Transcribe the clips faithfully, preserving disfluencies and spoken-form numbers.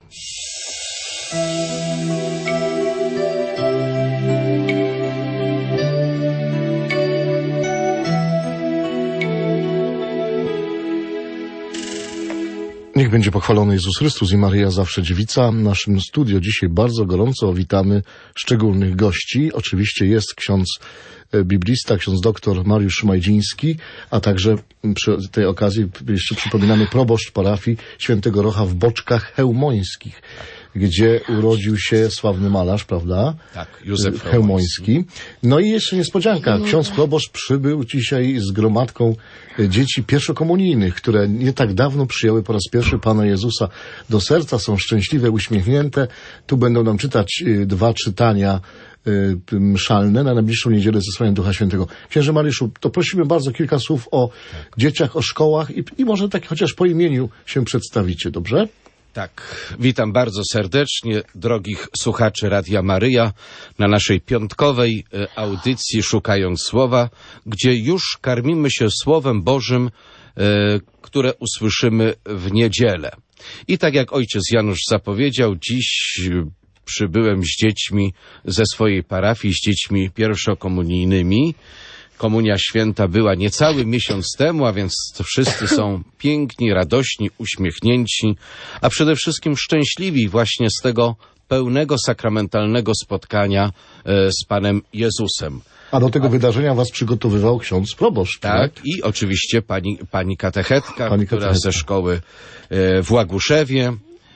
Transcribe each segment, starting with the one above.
Niech będzie pochwalony Jezus Chrystus i Maryja zawsze dziewica. W naszym studio dzisiaj bardzo gorąco witamy szczególnych gości. Oczywiście jest ksiądz biblista, ksiądz doktor Mariusz Szumajdziński, a także przy tej okazji jeszcze przypominamy proboszcz parafii Świętego Rocha w Boczkach Chełmońskich, gdzie urodził się sławny malarz, prawda? Tak, Józef Chełmoński. No i jeszcze niespodzianka. Ksiądz proboszcz przybył dzisiaj z gromadką dzieci pierwszokomunijnych, które nie tak dawno przyjęły po raz pierwszy Pana Jezusa do serca, są szczęśliwe, uśmiechnięte. Tu będą nam czytać dwa czytania mszalne na najbliższą niedzielę zesłania Ducha Świętego. Księże Mariuszu, to prosimy bardzo kilka słów o tak. dzieciach, o szkołach i, i może tak chociaż po imieniu się przedstawicie, dobrze? Tak, witam bardzo serdecznie drogich słuchaczy Radia Maryja na naszej piątkowej audycji Szukając Słowa, gdzie już karmimy się Słowem Bożym, które usłyszymy w niedzielę. I tak jak ojciec Janusz zapowiedział, dziś przybyłem z dziećmi ze swojej parafii, z dziećmi pierwszokomunijnymi. Komunia Święta była niecały miesiąc temu, a więc wszyscy są piękni, radośni, uśmiechnięci, a przede wszystkim szczęśliwi właśnie z tego pełnego sakramentalnego spotkania e, z Panem Jezusem. A do tego a... wydarzenia was przygotowywał ksiądz proboszcz. Tak, tak? I oczywiście pani, pani katechetka, pani która katechetka. ze szkoły e, w Łaguszewie,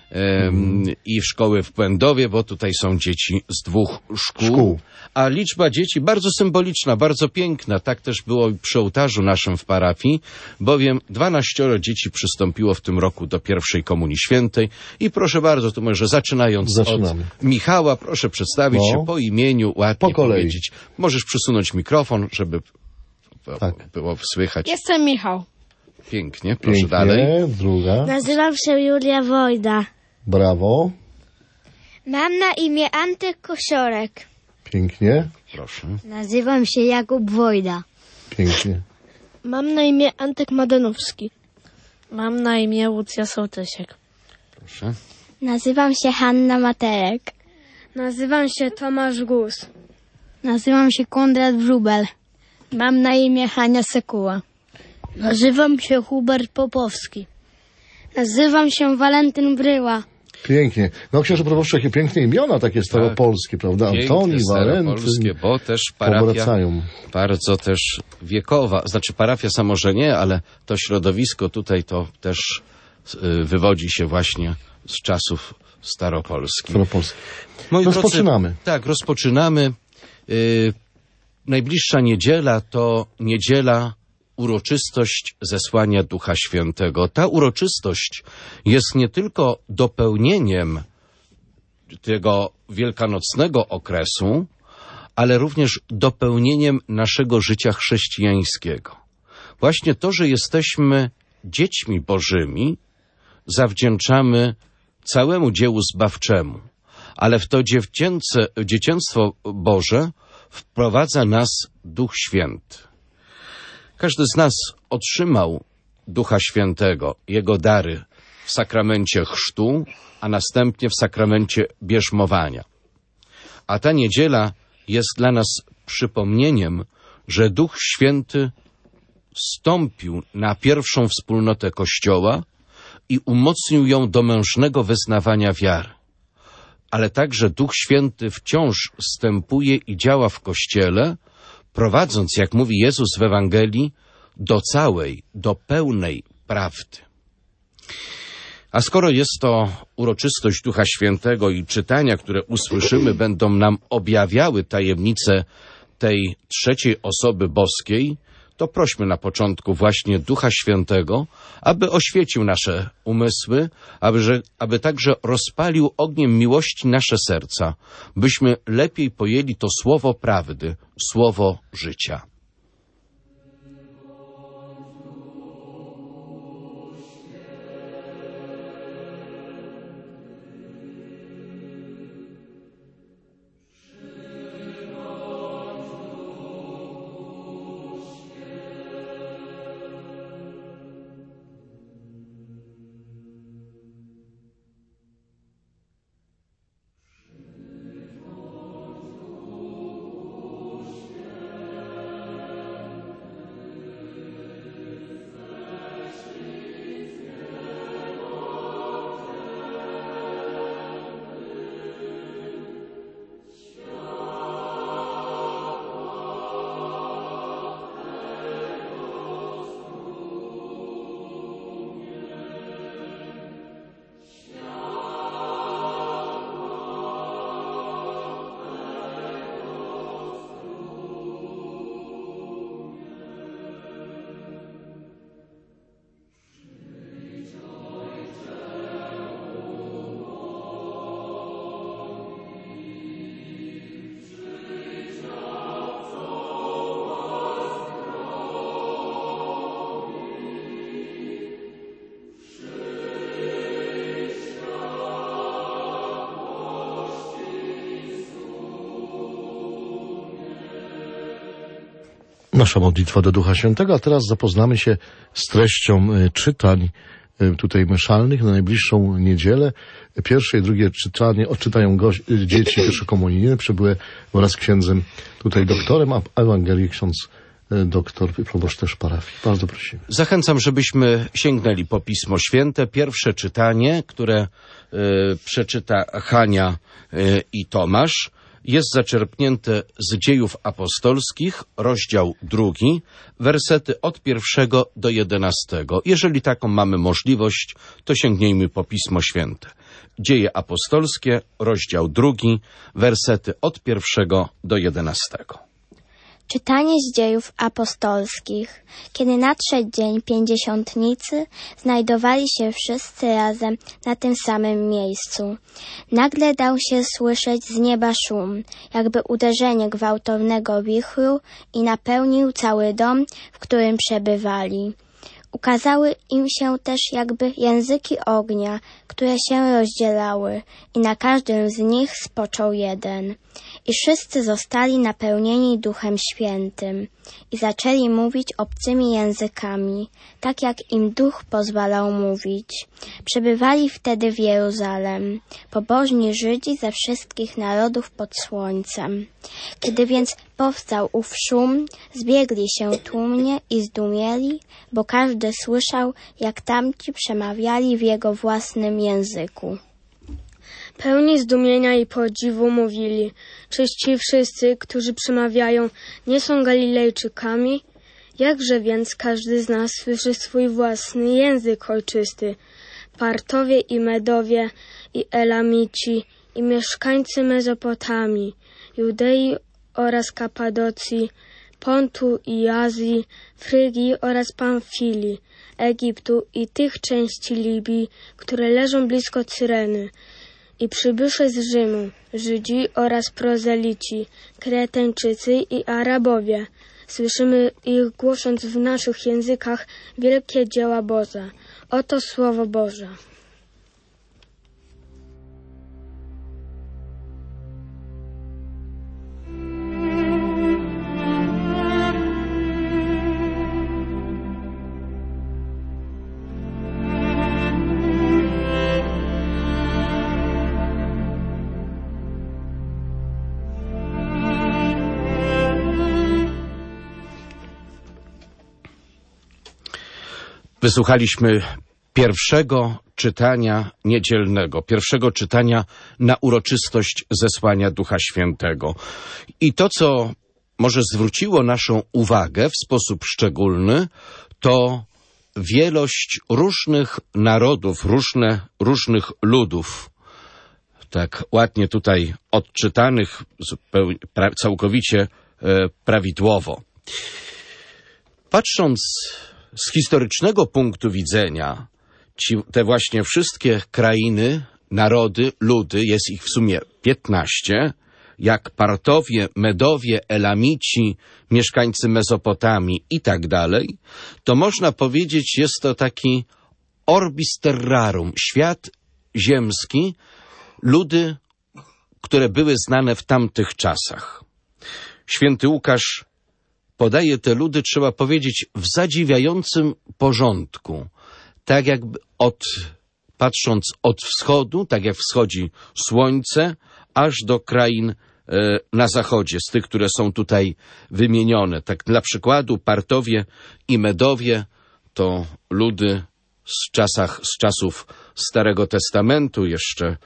Um, i w szkoły w Płędowie, bo tutaj są dzieci z dwóch szkół, szkół, a liczba dzieci bardzo symboliczna, bardzo piękna. Tak też było przy ołtarzu naszym w parafii, bowiem dwanaścioro dzieci przystąpiło w tym roku do pierwszej Komunii Świętej i proszę bardzo, to może zaczynając Zaczynamy. od Michała, proszę przedstawić no. się po imieniu, ładnie po kolei. powiedzieć. Możesz przysunąć mikrofon, żeby tak. było słychać. Jestem Michał. Pięknie, proszę Pięknie. dalej. Druga. Nazywam się Julia Wojda. Brawo. Mam na imię Antek Kosiorek. Pięknie. Proszę. Nazywam się Jakub Wojda. Pięknie. Mam na imię Antek Madanowski. Mam na imię Łucja Sołtysiek. Proszę. Nazywam się Hanna Materek. Nazywam się Tomasz Gus. Nazywam się Konrad Wróbel. Mam na imię Hania Sekuła. Nazywam się Hubert Popowski. Nazywam się Walentyn Bryła. Pięknie. No księże proboszczu, jakie piękne imiona takie staropolskie, tak. prawda? Antoni, Walentyn. Bo też parafia powracają. Bardzo też wiekowa. Znaczy parafia sama może nie, ale to środowisko tutaj to też y, wywodzi się właśnie z czasów staropolskich. Staropolskich. Moi Rozpoczynamy. Drodzy, tak, rozpoczynamy. Y, najbliższa niedziela to niedziela uroczystość zesłania Ducha Świętego. Ta uroczystość jest nie tylko dopełnieniem tego wielkanocnego okresu, ale również dopełnieniem naszego życia chrześcijańskiego. Właśnie to, że jesteśmy dziećmi Bożymi, zawdzięczamy całemu dziełu zbawczemu, ale w to dziewczęce, dziecięctwo Boże wprowadza nas Duch Święty. Każdy z nas otrzymał Ducha Świętego, Jego dary w sakramencie chrztu, a następnie w sakramencie bierzmowania. A ta niedziela jest dla nas przypomnieniem, że Duch Święty wstąpił na pierwszą wspólnotę Kościoła i umocnił ją do mężnego wyznawania wiary. Ale także Duch Święty wciąż wstępuje i działa w Kościele, prowadząc, jak mówi Jezus w Ewangelii, do całej, do pełnej prawdy. A skoro jest to uroczystość Ducha Świętego i czytania, które usłyszymy, będą nam objawiały tajemnicę tej trzeciej osoby boskiej, to prośmy na początku właśnie Ducha Świętego, aby oświecił nasze umysły, aby, że, aby także rozpalił ogniem miłości nasze serca, byśmy lepiej pojęli to słowo prawdy, słowo życia. Nasza modlitwa do Ducha Świętego, a teraz zapoznamy się z treścią y, czytań y, tutaj myszalnych na najbliższą niedzielę. Pierwsze i drugie czytanie odczytają goś- y, dzieci pierwszokomunijne, przybyły wraz z księdzem tutaj doktorem, a Ewangelii ksiądz y, doktor, proboszcz też parafii. Bardzo prosimy. Zachęcam, żebyśmy sięgnęli po Pismo Święte. Pierwsze czytanie, które y, przeczyta Hania y, i Tomasz, jest zaczerpnięte z Dziejów Apostolskich, rozdział drugi, wersety od pierwszego do jedenastego. Jeżeli taką mamy możliwość, to sięgnijmy po Pismo Święte. Dzieje Apostolskie, rozdział drugi, wersety od pierwszego do jedenastego. Czytanie z Dziejów Apostolskich. Kiedy nadszedł dzień Pięćdziesiątnicy, znajdowali się wszyscy razem na tym samym miejscu. Nagle dał się słyszeć z nieba szum, jakby uderzenie gwałtownego wichru i napełnił cały dom, w którym przebywali. Ukazały im się też jakby języki ognia, które się rozdzielały i na każdym z nich spoczął jeden. I wszyscy zostali napełnieni Duchem Świętym i zaczęli mówić obcymi językami, tak jak im Duch pozwalał mówić. Przebywali wtedy w Jeruzalem, pobożni Żydzi ze wszystkich narodów pod słońcem. Kiedy więc powstał ów szum, zbiegli się tłumnie i zdumieli, bo każdy słyszał, jak tamci przemawiali w jego własnym języku. Pełni zdumienia i podziwu mówili, czyż ci wszyscy, którzy przemawiają, nie są Galilejczykami? Jakże więc każdy z nas słyszy swój własny język ojczysty? Partowie i Medowie, i Elamici, i mieszkańcy Mezopotamii, Judei oraz Kapadocji, Pontu i Azji, Frygii oraz Pamfilii, Egiptu i tych części Libii, które leżą blisko Cyreny, i przybysze z Rzymu, Żydzi oraz prozelici, Kretańczycy i Arabowie. Słyszymy ich głosząc w naszych językach wielkie dzieła Boże. Oto Słowo Boże. Wysłuchaliśmy pierwszego czytania niedzielnego, pierwszego czytania na uroczystość zesłania Ducha Świętego. I to, co może zwróciło naszą uwagę w sposób szczególny, to wielość różnych narodów, różne, różnych ludów, tak ładnie tutaj odczytanych, zupełnie, pra, całkowicie e, prawidłowo. Patrząc z historycznego punktu widzenia, ci, te właśnie wszystkie krainy, narody, ludy, jest ich w sumie piętnaście, jak Partowie, Medowie, Elamici, mieszkańcy Mezopotamii i tak dalej, to można powiedzieć, jest to taki orbis terrarum, świat ziemski, ludy, które były znane w tamtych czasach. Święty Łukasz podaje te ludy, trzeba powiedzieć, w zadziwiającym porządku. Tak jakby od, patrząc od wschodu, tak jak wschodzi słońce, aż do krain e, na zachodzie, z tych, które są tutaj wymienione. Tak dla przykładu Partowie i Medowie to ludy z, czasach, z czasów Starego Testamentu, jeszcze e,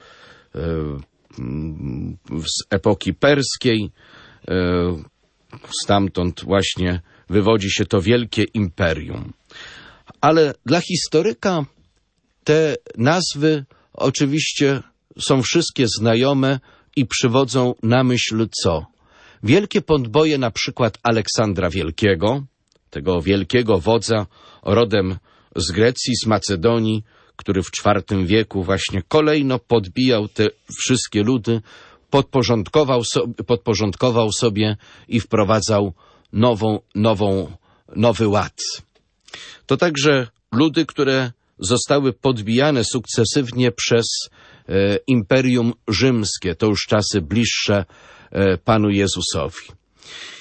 z epoki perskiej, e, stamtąd właśnie wywodzi się to wielkie imperium. Ale dla historyka te nazwy oczywiście są wszystkie znajome i przywodzą na myśl co? Wielkie podboje na przykład Aleksandra Wielkiego, tego wielkiego wodza rodem z Grecji, z Macedonii, który w czwartym wieku właśnie kolejno podbijał te wszystkie ludy, podporządkował sobie, podporządkował sobie i wprowadzał nową, nową, nowy ład. To także ludy, które zostały podbijane sukcesywnie przez e, Imperium Rzymskie. To już czasy bliższe e, Panu Jezusowi.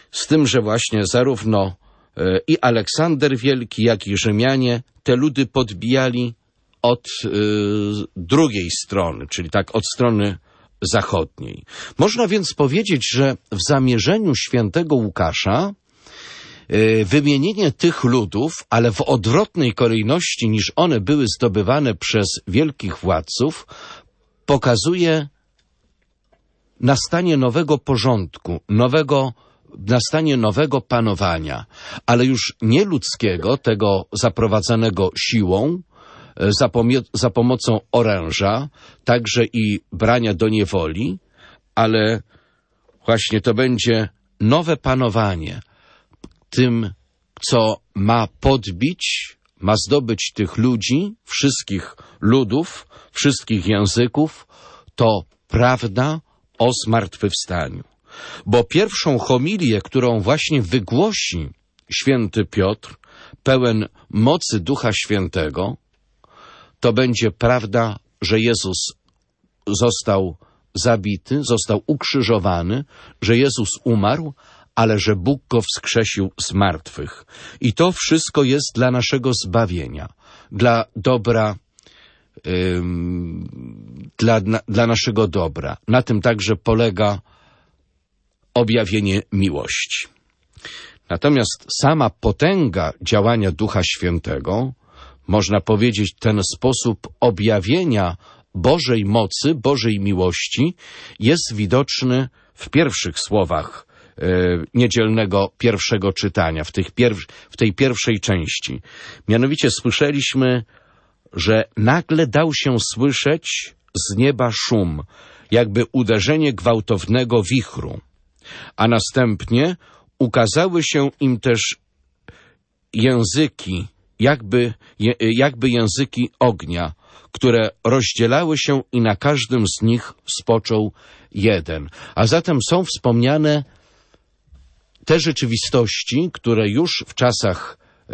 z tym, że właśnie zarówno e, i Aleksander Wielki, jak i Rzymianie te ludy podbijali od e, drugiej strony, czyli tak od strony zachodniej. Można więc powiedzieć, że w zamierzeniu świętego Łukasza e, wymienienie tych ludów, ale w odwrotnej kolejności niż one były zdobywane przez wielkich władców, pokazuje nastanie nowego porządku, nowego, nastanie nowego panowania, ale już nie ludzkiego, tego zaprowadzanego siłą, za, pomie- za pomocą oręża, także i brania do niewoli, ale właśnie to będzie nowe panowanie. Tym, co ma podbić, ma zdobyć tych ludzi, wszystkich ludów, wszystkich języków, to prawda o zmartwychwstaniu. Bo pierwszą homilię, którą właśnie wygłosi święty Piotr, pełen mocy Ducha Świętego, to będzie prawda, że Jezus został zabity, został ukrzyżowany, że Jezus umarł, ale że Bóg go wskrzesił z martwych. I to wszystko jest dla naszego zbawienia, dla dobra, ym, dla, na, dla naszego dobra. Na tym także polega objawienie miłości. Natomiast sama potęga działania Ducha Świętego, można powiedzieć, ten sposób objawienia Bożej mocy, Bożej miłości jest widoczny w pierwszych słowach e, niedzielnego pierwszego czytania, w, tych pier- w tej pierwszej części. Mianowicie słyszeliśmy, że nagle dał się słyszeć z nieba szum, jakby uderzenie gwałtownego wichru, a następnie ukazały się im też języki, jakby, je, jakby języki ognia, które rozdzielały się i na każdym z nich spoczął jeden. A zatem są wspomniane te rzeczywistości, które już w czasach e,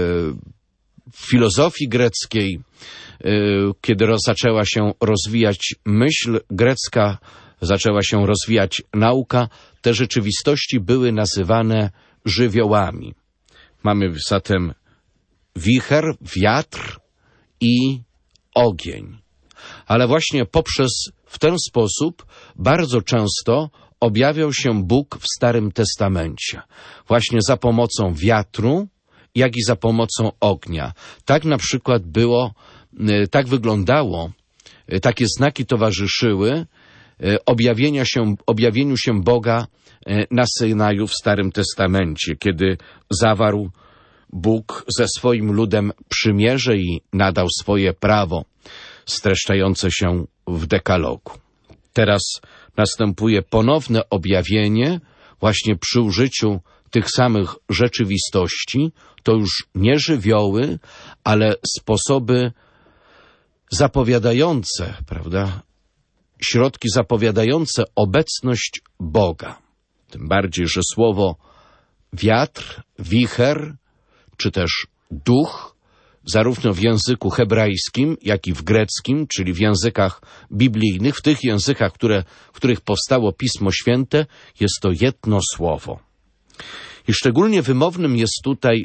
filozofii greckiej, e, kiedy roz, zaczęła się rozwijać myśl grecka, zaczęła się rozwijać nauka, te rzeczywistości były nazywane żywiołami. Mamy zatem wicher, wiatr i ogień. Ale właśnie poprzez, w ten sposób bardzo często objawiał się Bóg w Starym Testamencie. Właśnie za pomocą wiatru, jak i za pomocą ognia. Tak na przykład było, tak wyglądało, takie znaki towarzyszyły objawienia się, objawieniu się Boga na Synaju w Starym Testamencie, kiedy zawarł Bóg ze swoim ludem przymierze i nadał swoje prawo streszczające się w dekalogu. Teraz następuje ponowne objawienie właśnie przy użyciu tych samych rzeczywistości. To już nie żywioły, ale sposoby zapowiadające, prawda, środki zapowiadające obecność Boga. Tym bardziej, że słowo wiatr, wicher, czy też duch, zarówno w języku hebrajskim, jak i w greckim, czyli w językach biblijnych, w tych językach, które, w których powstało Pismo Święte, jest to jedno słowo. I szczególnie wymownym jest tutaj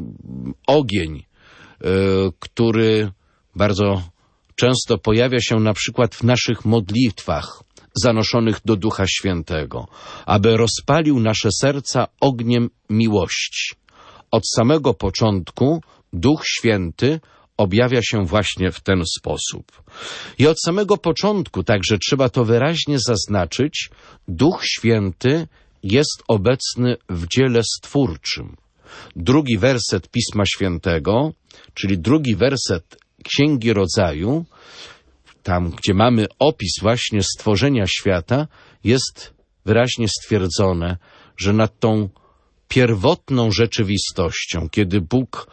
ogień, yy, który bardzo często pojawia się na przykład w naszych modlitwach zanoszonych do Ducha Świętego, aby rozpalił nasze serca ogniem miłości. Od samego początku Duch Święty objawia się właśnie w ten sposób. I od samego początku, także trzeba to wyraźnie zaznaczyć, Duch Święty jest obecny w dziele stwórczym. Drugi werset Pisma Świętego, czyli drugi werset Księgi Rodzaju, tam gdzie mamy opis właśnie stworzenia świata, jest wyraźnie stwierdzone, że nad tą pierwotną rzeczywistością, kiedy Bóg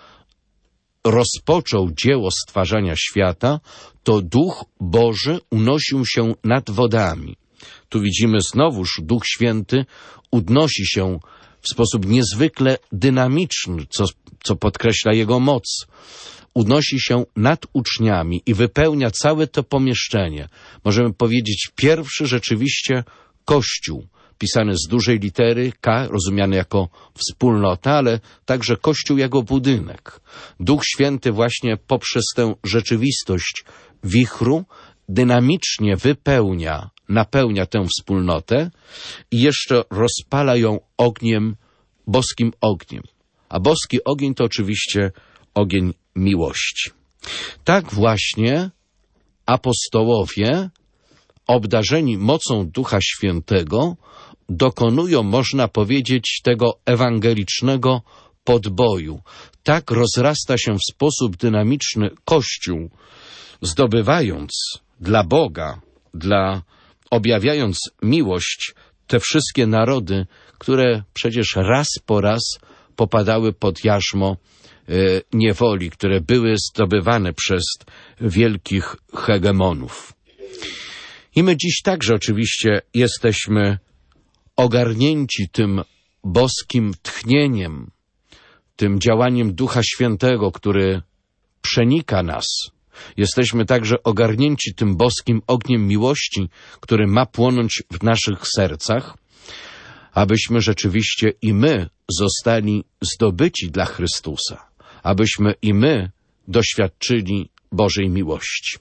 rozpoczął dzieło stwarzania świata, to Duch Boży unosił się nad wodami. Tu widzimy znowuż Duch Święty udnosi się w sposób niezwykle dynamiczny, co, co podkreśla Jego moc. Unosi się nad uczniami i wypełnia całe to pomieszczenie. Możemy powiedzieć, pierwszy rzeczywiście Kościół, pisany z dużej litery K, rozumiany jako wspólnota, ale także Kościół jako budynek. Duch Święty właśnie poprzez tę rzeczywistość wichru dynamicznie wypełnia, napełnia tę wspólnotę i jeszcze rozpala ją ogniem, boskim ogniem. A boski ogień to oczywiście ogień miłości. Tak właśnie apostołowie, obdarzeni mocą Ducha Świętego, dokonują, można powiedzieć, tego ewangelicznego podboju. Tak rozrasta się w sposób dynamiczny Kościół, zdobywając dla Boga, dla objawiając miłość te wszystkie narody, które przecież raz po raz popadały pod jarzmo e, niewoli, które były zdobywane przez wielkich hegemonów. I my dziś także oczywiście jesteśmy ogarnięci tym boskim tchnieniem, tym działaniem Ducha Świętego, który przenika nas. Jesteśmy także ogarnięci tym boskim ogniem miłości, który ma płonąć w naszych sercach, abyśmy rzeczywiście i my zostali zdobyci dla Chrystusa, abyśmy i my doświadczyli Bożej miłości.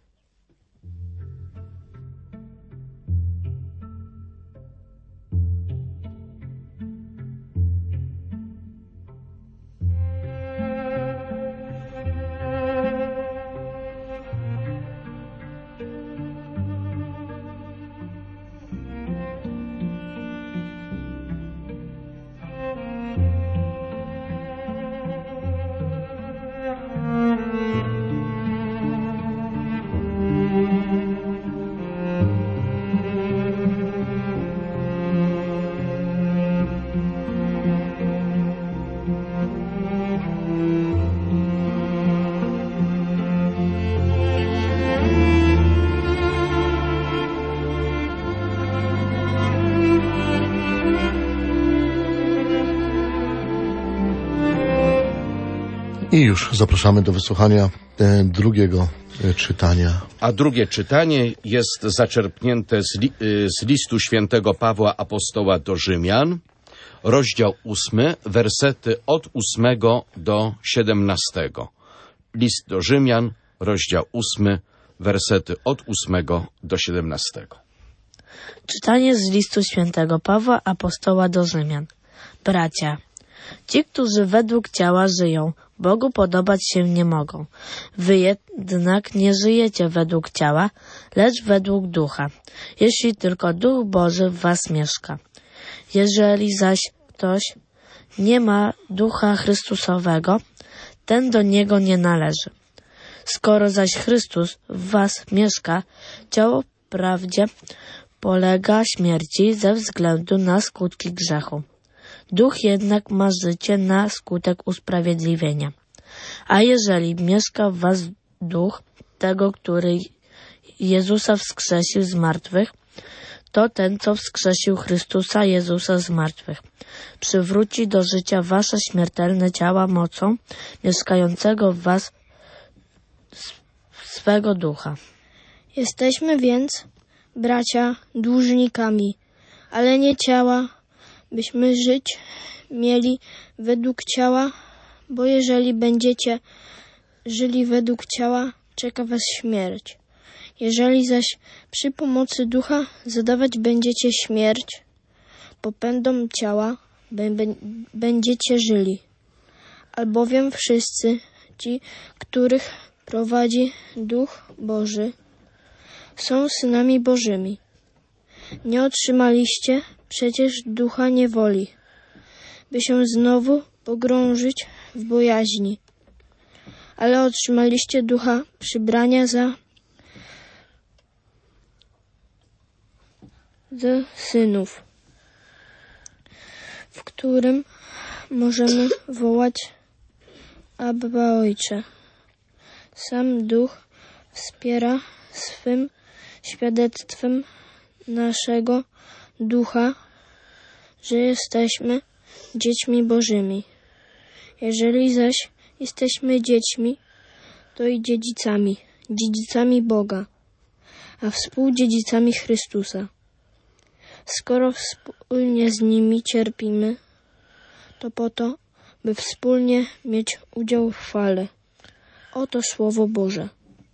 I już zapraszamy do wysłuchania e, drugiego e, czytania. A drugie czytanie jest zaczerpnięte z, li, z listu świętego Pawła Apostoła do Rzymian, rozdział ósmy, wersety od ósmego do siedemnastego. List do Rzymian, rozdział ósmy, wersety od ósmego do siedemnastego. Czytanie z listu świętego Pawła Apostoła do Rzymian. Bracia, ci, którzy według ciała żyją, Bogu podobać się nie mogą. Wy jednak nie żyjecie według ciała, lecz według ducha, jeśli tylko Duch Boży w was mieszka. Jeżeli zaś ktoś nie ma Ducha Chrystusowego, ten do niego nie należy. Skoro zaś Chrystus w was mieszka, ciało wprawdzie polega śmierci ze względu na skutki grzechu. Duch jednak ma życie na skutek usprawiedliwienia. A jeżeli mieszka w was duch tego, który Jezusa wskrzesił z martwych, to ten, co wskrzesił Chrystusa Jezusa z martwych, przywróci do życia wasze śmiertelne ciała mocą mieszkającego w was swego ducha. Jesteśmy więc, bracia, dłużnikami, ale nie ciała, byśmy żyć mieli według ciała, bo jeżeli będziecie żyli według ciała, czeka was śmierć. Jeżeli zaś przy pomocy ducha zadawać będziecie śmierć popędom ciała, będziecie żyli. Albowiem wszyscy ci, których prowadzi Duch Boży, są synami Bożymi. Nie otrzymaliście przecież ducha niewoli, by się znowu pogrążyć w bojaźni, ale otrzymaliście ducha przybrania za, za synów, w którym możemy wołać Abba Ojcze. Sam Duch wspiera swym świadectwem naszego ducha, że jesteśmy dziećmi Bożymi. Jeżeli zaś jesteśmy dziećmi, to i dziedzicami, dziedzicami Boga, a współdziedzicami Chrystusa. Skoro wspólnie z nimi cierpimy, to po to, by wspólnie mieć udział w chwale. Oto Słowo Boże.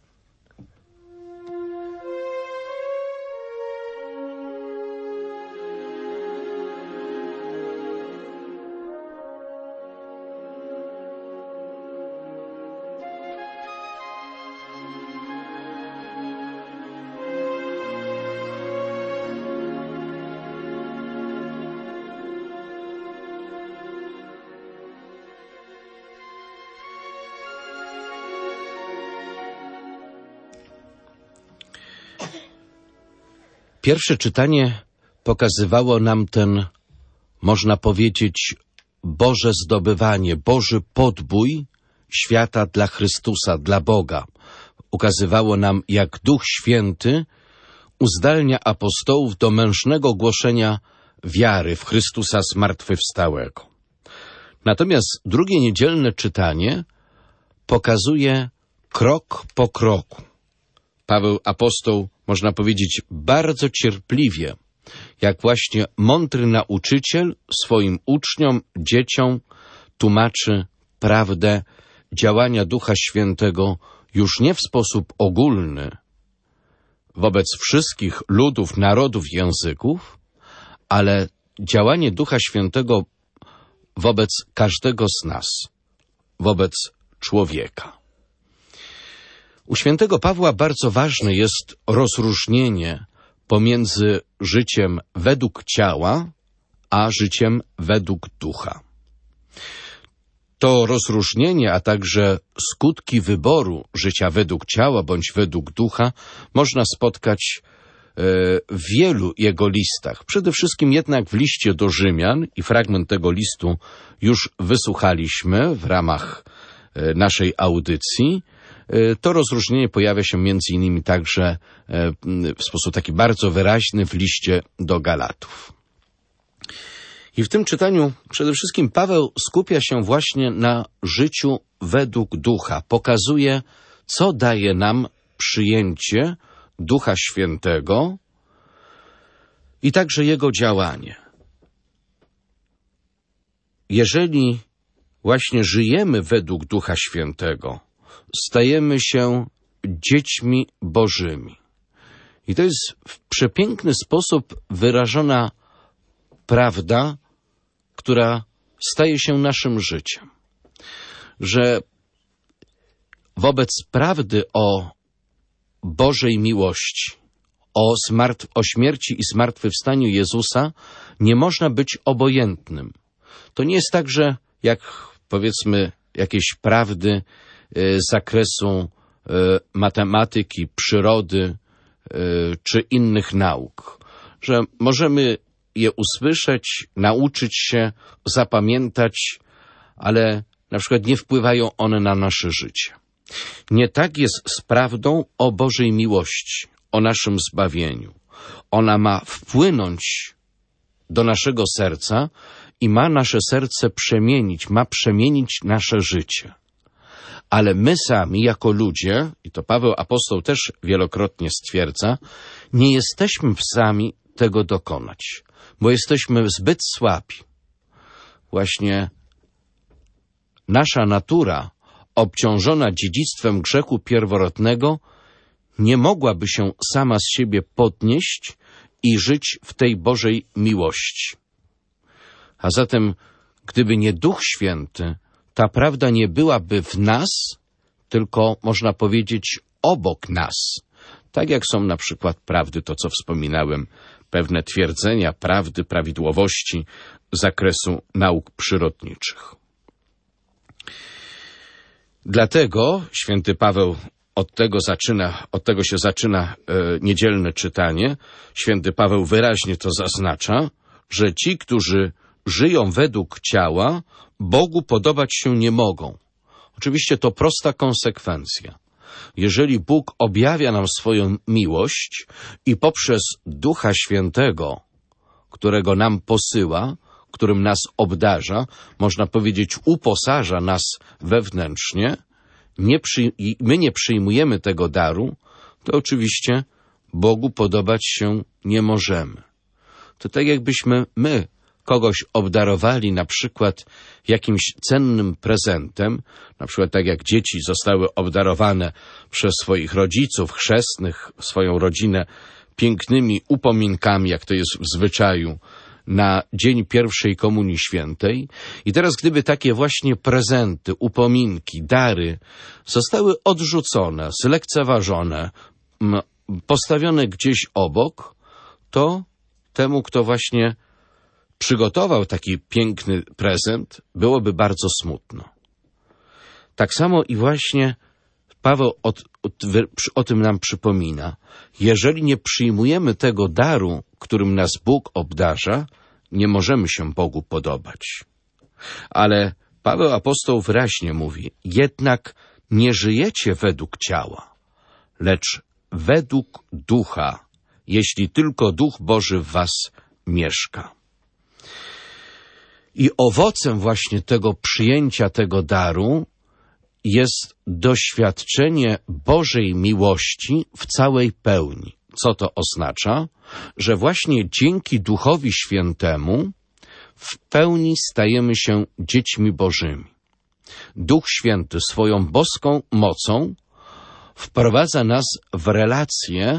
Pierwsze czytanie pokazywało nam ten, można powiedzieć, Boże zdobywanie, Boży podbój świata dla Chrystusa, dla Boga. Ukazywało nam, jak Duch Święty uzdalnia apostołów do mężnego głoszenia wiary w Chrystusa zmartwychwstałego. Natomiast drugie niedzielne czytanie pokazuje krok po kroku. Paweł apostoł, można powiedzieć, bardzo cierpliwie, jak właśnie mądry nauczyciel swoim uczniom, dzieciom tłumaczy prawdę działania Ducha Świętego już nie w sposób ogólny wobec wszystkich ludów, narodów, języków, ale działanie Ducha Świętego wobec każdego z nas, wobec człowieka. U świętego Pawła bardzo ważne jest rozróżnienie pomiędzy życiem według ciała, a życiem według ducha. To rozróżnienie, a także skutki wyboru życia według ciała bądź według ducha można spotkać w wielu jego listach. Przede wszystkim jednak w liście do Rzymian, i fragment tego listu już wysłuchaliśmy w ramach naszej audycji. To rozróżnienie pojawia się między innymi także w sposób taki bardzo wyraźny w liście do Galatów. I w tym czytaniu przede wszystkim Paweł skupia się właśnie na życiu według ducha. Pokazuje, co daje nam przyjęcie Ducha Świętego i także jego działanie. Jeżeli właśnie żyjemy według Ducha Świętego, stajemy się dziećmi Bożymi. I to jest w przepiękny sposób wyrażona prawda, która staje się naszym życiem. Że wobec prawdy o Bożej miłości, o, smart- o śmierci i zmartwychwstaniu Jezusa nie można być obojętnym. To nie jest tak, że jak powiedzmy jakieś prawdy z zakresu matematyki, przyrody czy innych nauk, że możemy je usłyszeć, nauczyć się, zapamiętać, ale na przykład nie wpływają one na nasze życie. Nie tak jest z prawdą o Bożej miłości, o naszym zbawieniu. Ona ma wpłynąć do naszego serca i ma nasze serce przemienić, ma przemienić nasze życie. Ale my sami, jako ludzie, i to Paweł apostoł też wielokrotnie stwierdza, nie jesteśmy sami tego dokonać, bo jesteśmy zbyt słabi. Właśnie nasza natura, obciążona dziedzictwem grzechu pierworodnego, nie mogłaby się sama z siebie podnieść i żyć w tej Bożej miłości. A zatem, gdyby nie Duch Święty, ta prawda nie byłaby w nas, tylko można powiedzieć obok nas. Tak jak są na przykład prawdy, to co wspominałem, pewne twierdzenia, prawdy, prawidłowości z zakresu nauk przyrodniczych. Dlatego święty Paweł od tego zaczyna, od tego się zaczyna e, niedzielne czytanie. Święty Paweł wyraźnie to zaznacza, że ci, którzy żyją według ciała, Bogu podobać się nie mogą. Oczywiście to prosta konsekwencja. Jeżeli Bóg objawia nam swoją miłość i poprzez Ducha Świętego, którego nam posyła, którym nas obdarza, można powiedzieć uposaża nas wewnętrznie, nie przy, i my nie przyjmujemy tego daru, to oczywiście Bogu podobać się nie możemy. to tak jakbyśmy my kogoś obdarowali na przykład jakimś cennym prezentem, na przykład tak jak dzieci zostały obdarowane przez swoich rodziców chrzestnych, swoją rodzinę pięknymi upominkami, jak to jest w zwyczaju, na dzień pierwszej Komunii Świętej. I teraz gdyby takie właśnie prezenty, upominki, dary zostały odrzucone, zlekceważone, postawione gdzieś obok, to temu, kto właśnie przygotował taki piękny prezent, byłoby bardzo smutno. Tak samo i właśnie Paweł o, o, o tym nam przypomina. Jeżeli nie przyjmujemy tego daru, którym nas Bóg obdarza, nie możemy się Bogu podobać. Ale Paweł apostoł wyraźnie mówi, jednak nie żyjecie według ciała, lecz według ducha, jeśli tylko Duch Boży w was mieszka. I owocem właśnie tego przyjęcia tego daru jest doświadczenie Bożej miłości w całej pełni. Co to oznacza? Że właśnie dzięki Duchowi Świętemu w pełni stajemy się dziećmi Bożymi. Duch Święty swoją boską mocą wprowadza nas w relację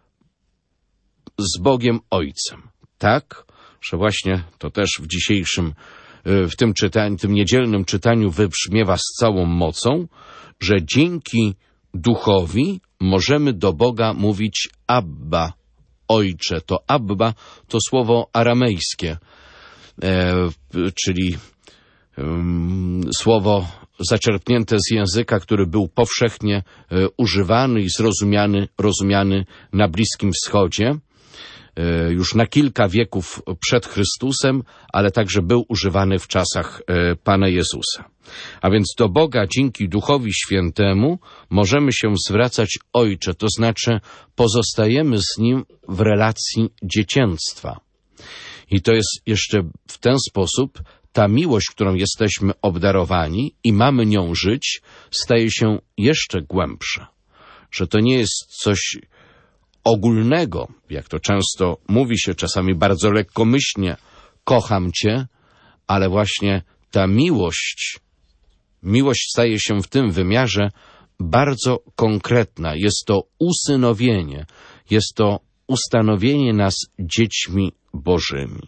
z Bogiem Ojcem. Tak, że właśnie to też w dzisiejszym, w tym czytaniu, tym niedzielnym czytaniu wybrzmiewa z całą mocą, że dzięki Duchowi możemy do Boga mówić Abba, Ojcze. To Abba to słowo aramejskie, e, czyli um, słowo zaczerpnięte z języka, który był powszechnie e, używany i zrozumiany, rozumiany na Bliskim Wschodzie, e, już na kilka wieków przed Chrystusem, ale także był używany w czasach e, Pana Jezusa. A więc do Boga dzięki Duchowi Świętemu możemy się zwracać Ojcze, to znaczy pozostajemy z Nim w relacji dziecięctwa. I to jest jeszcze w ten sposób ta miłość, którą jesteśmy obdarowani i mamy nią żyć, staje się jeszcze głębsza. Że to nie jest coś ogólnego, jak to często mówi się czasami bardzo lekkomyślnie, kocham Cię, ale właśnie ta miłość, miłość staje się w tym wymiarze bardzo konkretna. Jest to usynowienie, jest to ustanowienie nas dziećmi Bożymi.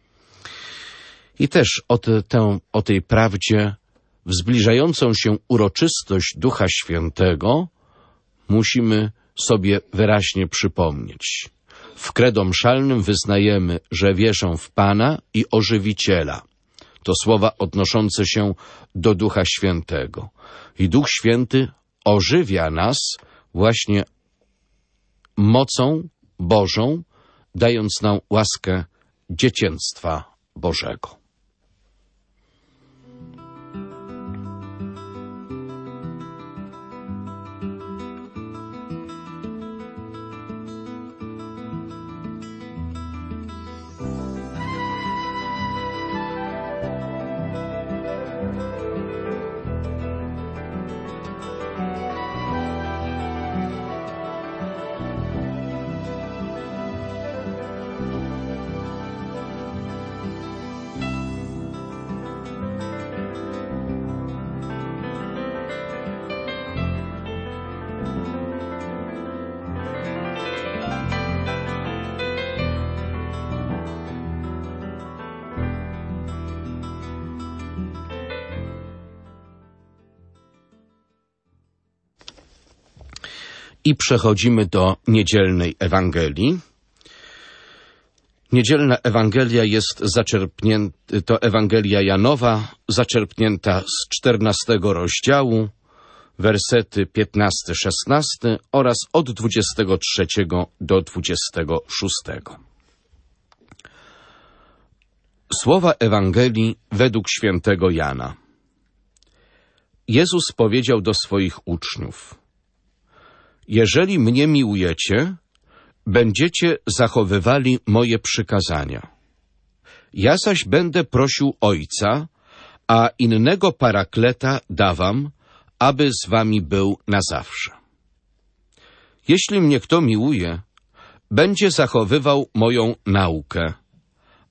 I też o, te, tę, o tej prawdzie w zbliżającą się uroczystość Ducha Świętego musimy sobie wyraźnie przypomnieć. W credo mszalnym wyznajemy, że wierzę w Pana i Ożywiciela. To słowa odnoszące się do Ducha Świętego. I Duch Święty ożywia nas właśnie mocą Bożą, dając nam łaskę dziecięctwa Bożego. I przechodzimy do niedzielnej Ewangelii. Niedzielna Ewangelia jest zaczerpnięta, to Ewangelia Janowa, zaczerpnięta z czternastego rozdziału, wersety piętnasty szesnasty oraz od dwudziestego trzeciego do dwudziestego szóstego. Słowa Ewangelii według świętego Jana. Jezus powiedział do swoich uczniów: jeżeli mnie miłujecie, będziecie zachowywali moje przykazania. Ja zaś będę prosił Ojca, a innego Parakleta dawam, aby z wami był na zawsze. Jeśli mnie kto miłuje, będzie zachowywał moją naukę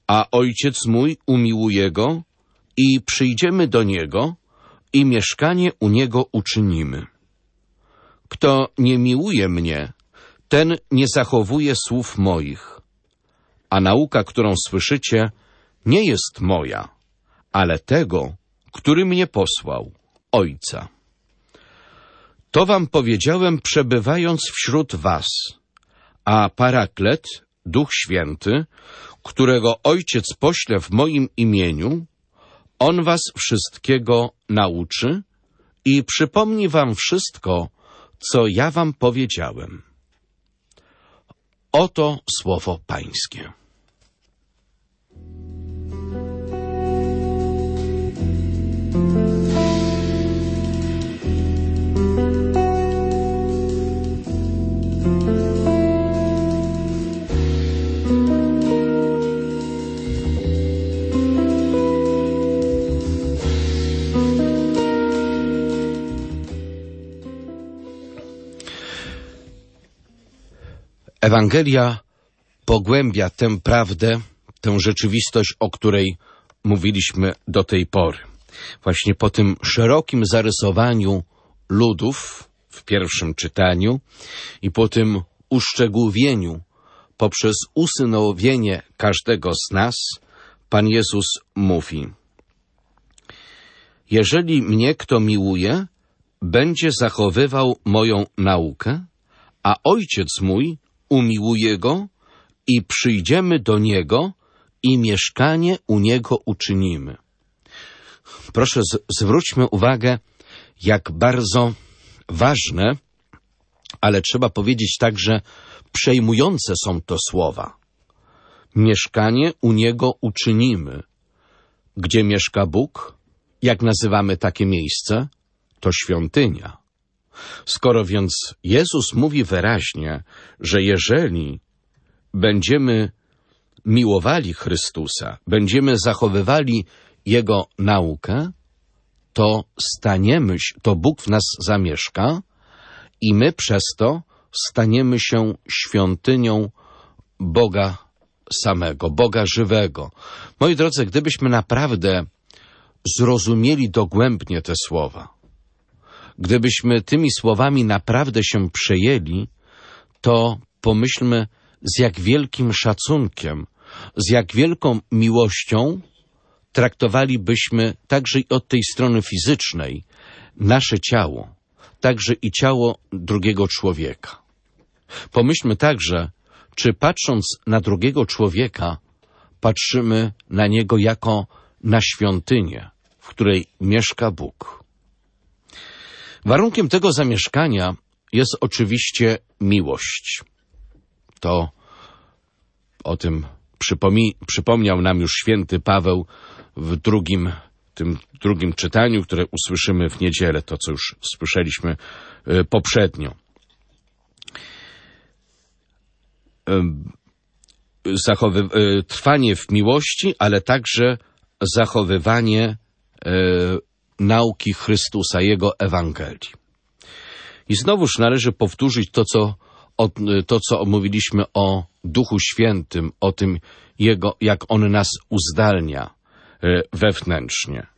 a ojciec mój umiłuje go i przyjdziemy do niego i mieszkanie u niego uczynimy. Kto nie miłuje mnie, ten nie zachowuje słów moich, a nauka, którą słyszycie, nie jest moja, ale tego, który mnie posłał, Ojca. To wam powiedziałem, przebywając wśród was, a Paraklet, Duch Święty, którego Ojciec pośle w moim imieniu, On was wszystkiego nauczy i przypomni wam wszystko, co ja wam powiedziałem. Oto słowo Pańskie. Ewangelia pogłębia tę prawdę, tę rzeczywistość, o której mówiliśmy do tej pory. Właśnie po tym szerokim zarysowaniu ludów w pierwszym czytaniu i po tym uszczegółowieniu poprzez usynowienie każdego z nas, Pan Jezus mówi: jeżeli mnie kto miłuje, będzie zachowywał moją naukę, a Ojciec mój umiłuje go i przyjdziemy do niego i mieszkanie u niego uczynimy. Proszę, z- zwróćmy uwagę, jak bardzo ważne, ale trzeba powiedzieć także przejmujące są to słowa. Mieszkanie u niego uczynimy. Gdzie mieszka Bóg? Jak nazywamy takie miejsce? To świątynia. Skoro więc Jezus mówi wyraźnie, że jeżeli będziemy miłowali Chrystusa, będziemy zachowywali Jego naukę, to staniemy się, to Bóg w nas zamieszka i my przez to staniemy się świątynią Boga samego, Boga żywego. Moi drodzy, gdybyśmy naprawdę zrozumieli dogłębnie te słowa, gdybyśmy tymi słowami naprawdę się przejęli, to pomyślmy, z jak wielkim szacunkiem, z jak wielką miłością traktowalibyśmy także i od tej strony fizycznej nasze ciało, także i ciało drugiego człowieka. Pomyślmy także, czy patrząc na drugiego człowieka, patrzymy na niego jako na świątynię, w której mieszka Bóg. Warunkiem tego zamieszkania jest oczywiście miłość. To o tym przypomi- przypomniał nam już święty Paweł w drugim, tym drugim czytaniu, które usłyszymy w niedzielę, to co już słyszeliśmy y, poprzednio. Y, zachowy- y, trwanie w miłości, ale także zachowywanie y, nauki Chrystusa, Jego Ewangelii. I znowuż należy powtórzyć to, co, o, to, co mówiliśmy o Duchu Świętym, o tym, jego, jak On nas uzdalnia e, wewnętrznie.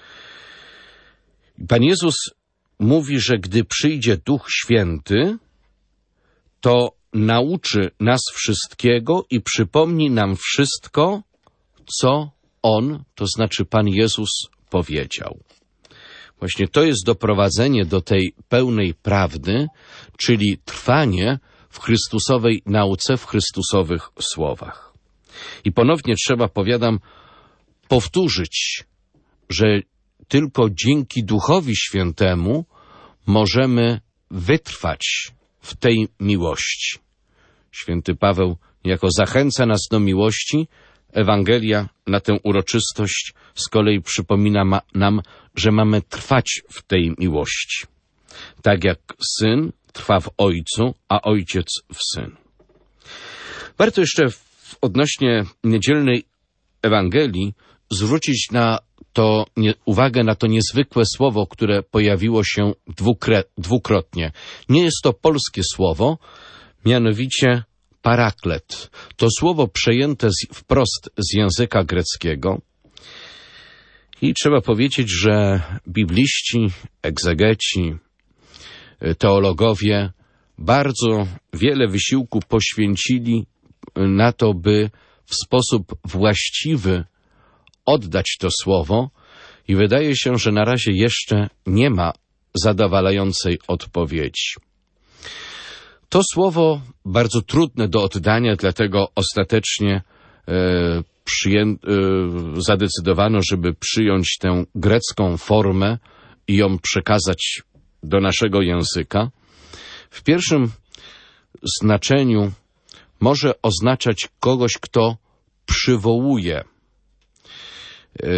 Pan Jezus mówi, że gdy przyjdzie Duch Święty, to nauczy nas wszystkiego i przypomni nam wszystko, co On, to znaczy Pan Jezus, powiedział. Właśnie to jest doprowadzenie do tej pełnej prawdy, czyli trwanie w Chrystusowej nauce, w Chrystusowych słowach. I ponownie trzeba, powiadam, powtórzyć, że tylko dzięki Duchowi Świętemu możemy wytrwać w tej miłości. Święty Paweł niejako zachęca nas do miłości. Ewangelia na tę uroczystość z kolei przypomina ma, nam, że mamy trwać w tej miłości. Tak jak Syn trwa w Ojcu, a Ojciec w Synu. Warto jeszcze w, odnośnie niedzielnej Ewangelii zwrócić na to nie, uwagę na to niezwykłe słowo, które pojawiło się dwukre, dwukrotnie. Nie jest to polskie słowo, mianowicie paraklet. To słowo przejęte z, wprost z języka greckiego i trzeba powiedzieć, że bibliści, egzegeci, teologowie bardzo wiele wysiłku poświęcili na to, by w sposób właściwy oddać to słowo i wydaje się, że na razie jeszcze nie ma zadowalającej odpowiedzi. To słowo bardzo trudne do oddania, dlatego ostatecznie e, przyję, e, zadecydowano, żeby przyjąć tę grecką formę i ją przekazać do naszego języka. W pierwszym znaczeniu może oznaczać kogoś, kto przywołuje, e,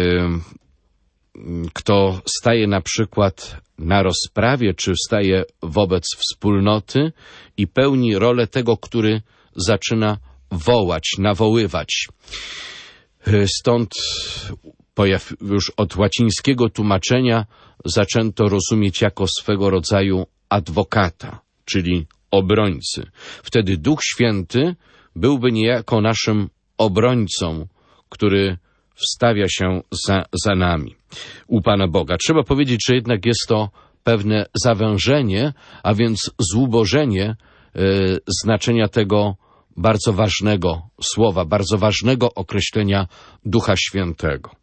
kto staje na przykład na rozprawie, czy staje wobec wspólnoty i pełni rolę tego, który zaczyna wołać, nawoływać. Stąd pojaw, już od łacińskiego tłumaczenia zaczęto rozumieć jako swego rodzaju adwokata, czyli obrońcy. Wtedy Duch Święty byłby niejako naszym obrońcą, który wstawia się za, za nami u Pana Boga. Trzeba powiedzieć, że jednak jest to pewne zawężenie, a więc zubożenie y, znaczenia tego bardzo ważnego słowa, bardzo ważnego określenia Ducha Świętego.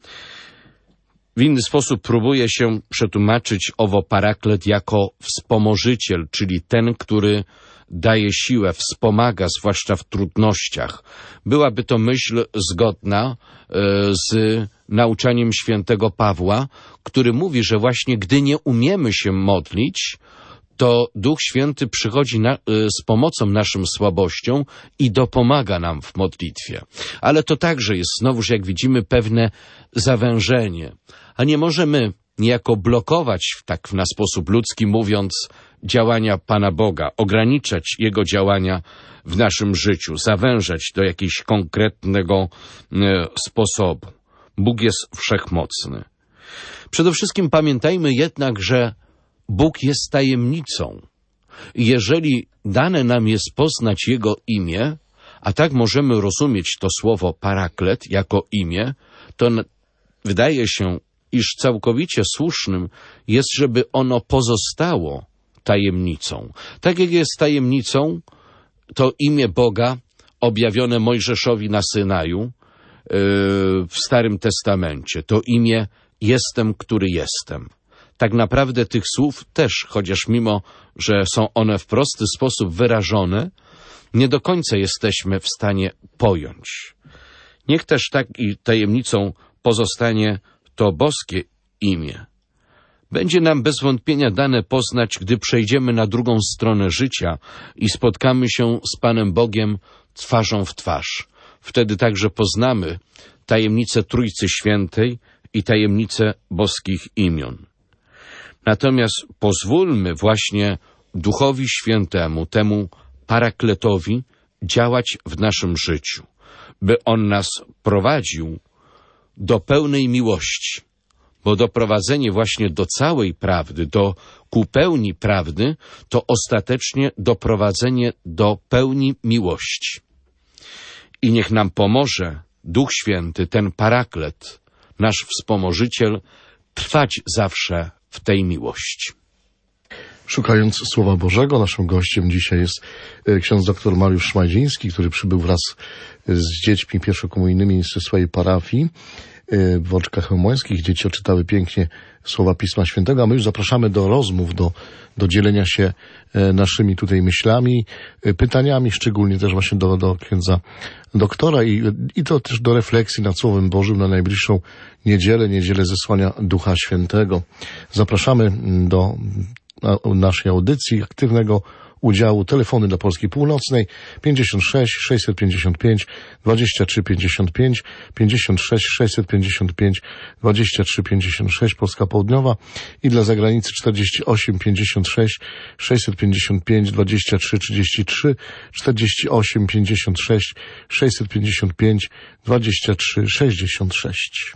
W inny sposób próbuje się przetłumaczyć owo paraklet jako wspomożyciel, czyli ten, który daje siłę, wspomaga, zwłaszcza w trudnościach. Byłaby to myśl zgodna e, z nauczaniem świętego Pawła, który mówi, że właśnie gdy nie umiemy się modlić, to Duch Święty przychodzi na, e, z pomocą naszym słabościom i dopomaga nam w modlitwie. Ale to także jest znowuż, jak widzimy, pewne zawężenie. A nie możemy niejako blokować tak na sposób ludzki, mówiąc, działania Pana Boga, ograniczać Jego działania w naszym życiu, zawężać do jakiegoś konkretnego e, sposobu. Bóg jest wszechmocny. Przede wszystkim pamiętajmy jednak, że Bóg jest tajemnicą. I jeżeli dane nam jest poznać Jego imię, a tak możemy rozumieć to słowo paraklet jako imię, to n- wydaje się, iż całkowicie słusznym jest, żeby ono pozostało tajemnicą. Tak jak jest tajemnicą to imię Boga objawione Mojżeszowi na Synaju yy, w Starym Testamencie. To imię Jestem, który jestem. Tak naprawdę tych słów też, chociaż mimo, że są one w prosty sposób wyrażone, nie do końca jesteśmy w stanie pojąć. Niech też tak i tajemnicą pozostanie to boskie imię. Będzie nam bez wątpienia dane poznać, gdy przejdziemy na drugą stronę życia i spotkamy się z Panem Bogiem twarzą w twarz. Wtedy także poznamy tajemnicę Trójcy Świętej i tajemnicę boskich imion. Natomiast pozwólmy właśnie Duchowi Świętemu, temu Parakletowi, działać w naszym życiu, by On nas prowadził do pełnej miłości, bo doprowadzenie właśnie do całej prawdy, do ku pełni prawdy, to ostatecznie doprowadzenie do pełni miłości. I niech nam pomoże Duch Święty, ten Paraklet, nasz wspomożyciel, trwać zawsze w tej miłości. Szukając Słowa Bożego, naszym gościem dzisiaj jest ksiądz dr Mariusz Szmajdziński, który przybył wraz z dziećmi pierwszokomunijnymi ze swojej parafii w Oczkach Chełmońskich. Dzieci odczytały pięknie słowa Pisma Świętego, a my już zapraszamy do rozmów, do, do dzielenia się naszymi tutaj myślami, pytaniami, szczególnie też właśnie do, do księdza doktora i, i to też do refleksji nad Słowem Bożym na najbliższą niedzielę, niedzielę zesłania Ducha Świętego. Zapraszamy do naszej audycji, aktywnego udziału. Telefony dla Polski Północnej pięćdziesiąt sześć sześćset pięćdziesiąt pięć dwadzieścia trzy pięćdziesiąt pięć, pięćdziesiąt sześć sześćset pięćdziesiąt pięć dwadzieścia trzy pięćdziesiąt sześć, Polska Południowa, i dla zagranicy czterdzieści osiem pięćdziesiąt sześć sześćset pięćdziesiąt pięć dwadzieścia trzy trzydzieści trzy, czterdzieści osiem pięćdziesiąt sześć sześćset pięćdziesiąt pięć dwadzieścia trzy sześćdziesiąt sześć.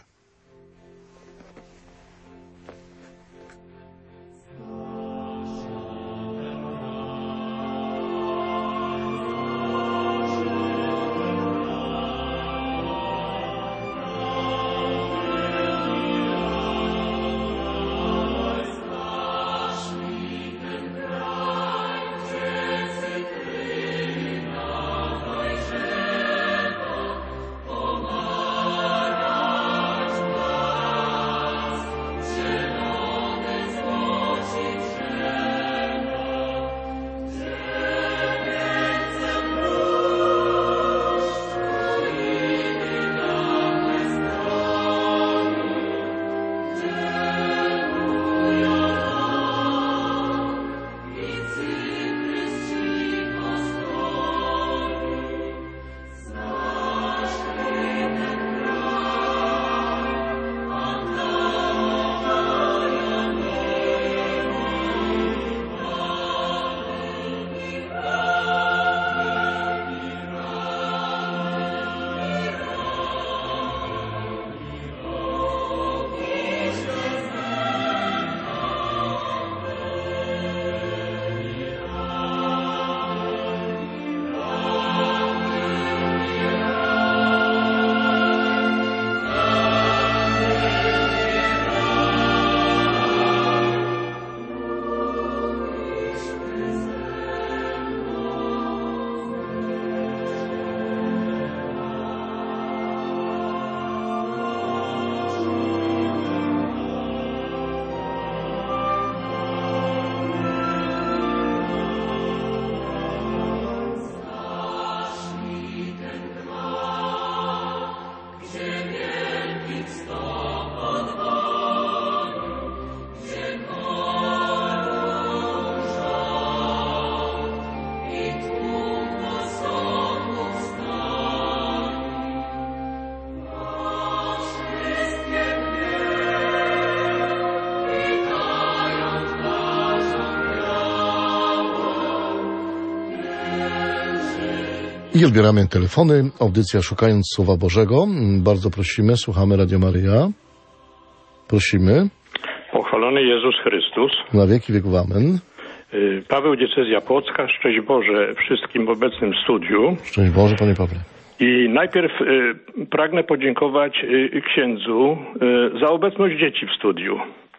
I odbieramy telefony. Audycja Szukając Słowa Bożego. Bardzo prosimy, słuchamy Radio Maryja. Prosimy. Pochwalony Jezus Chrystus. Na wieki wieków amen. Paweł, Diecezja Płocka. Szczęść Boże wszystkim obecnym w studiu. Szczęść Boże, panie Pawle. I najpierw y, pragnę podziękować y, księdzu y, za obecność dzieci w studiu.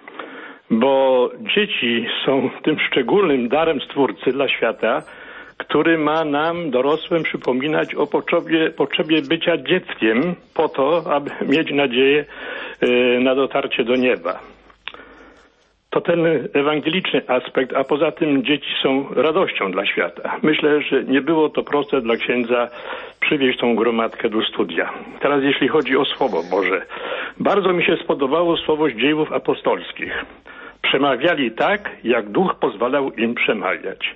Bo dzieci są tym szczególnym darem Stwórcy dla świata, który ma nam, dorosłym, przypominać o potrzebie, potrzebie bycia dzieckiem po to, aby mieć nadzieję y, na dotarcie do nieba. To ten ewangeliczny aspekt, a poza tym dzieci są radością dla świata. Myślę, że nie było to proste dla księdza przywieźć tą gromadkę do studia. Teraz jeśli chodzi o Słowo Boże. Bardzo mi się spodobało słowo z Dziejów Apostolskich. Przemawiali tak, jak Duch pozwalał im przemawiać.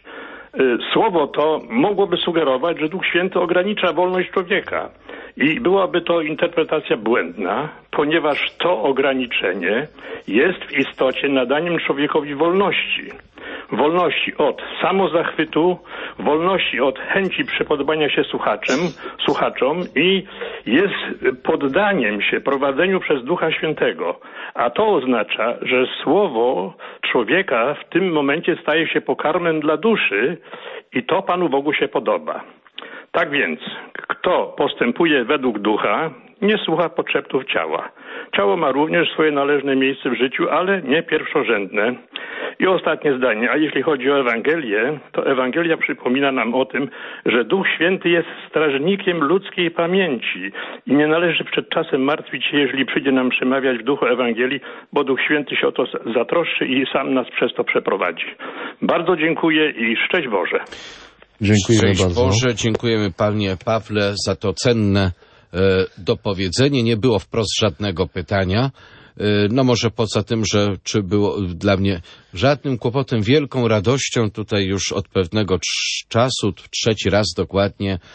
Słowo to mogłoby sugerować, że Duch Święty ogranicza wolność człowieka. I byłaby to interpretacja błędna, ponieważ to ograniczenie jest w istocie nadaniem człowiekowi wolności. Wolności od samozachwytu, wolności od chęci przypodobania się słuchaczem, słuchaczom i jest poddaniem się prowadzeniu przez Ducha Świętego. A to oznacza, że słowo człowieka w tym momencie staje się pokarmem dla duszy i to Panu Bogu się podoba. Tak więc, kto postępuje według ducha, nie słucha podszeptów ciała. Ciało ma również swoje należne miejsce w życiu, ale nie pierwszorzędne. I ostatnie zdanie, a jeśli chodzi o Ewangelię, to Ewangelia przypomina nam o tym, że Duch Święty jest strażnikiem ludzkiej pamięci i nie należy przed czasem martwić się, jeżeli przyjdzie nam przemawiać w duchu Ewangelii, bo Duch Święty się o to zatroszczy i sam nas przez to przeprowadzi. Bardzo dziękuję i szczęść Boże. Dziękujemy Szczęść bardzo. Boże, dziękujemy panie Pawle za to cenne e, dopowiedzenie. Nie było wprost żadnego pytania. E, no może poza tym, że czy było dla mnie żadnym kłopotem, wielką radością tutaj już od pewnego czasu, trzeci raz dokładnie e,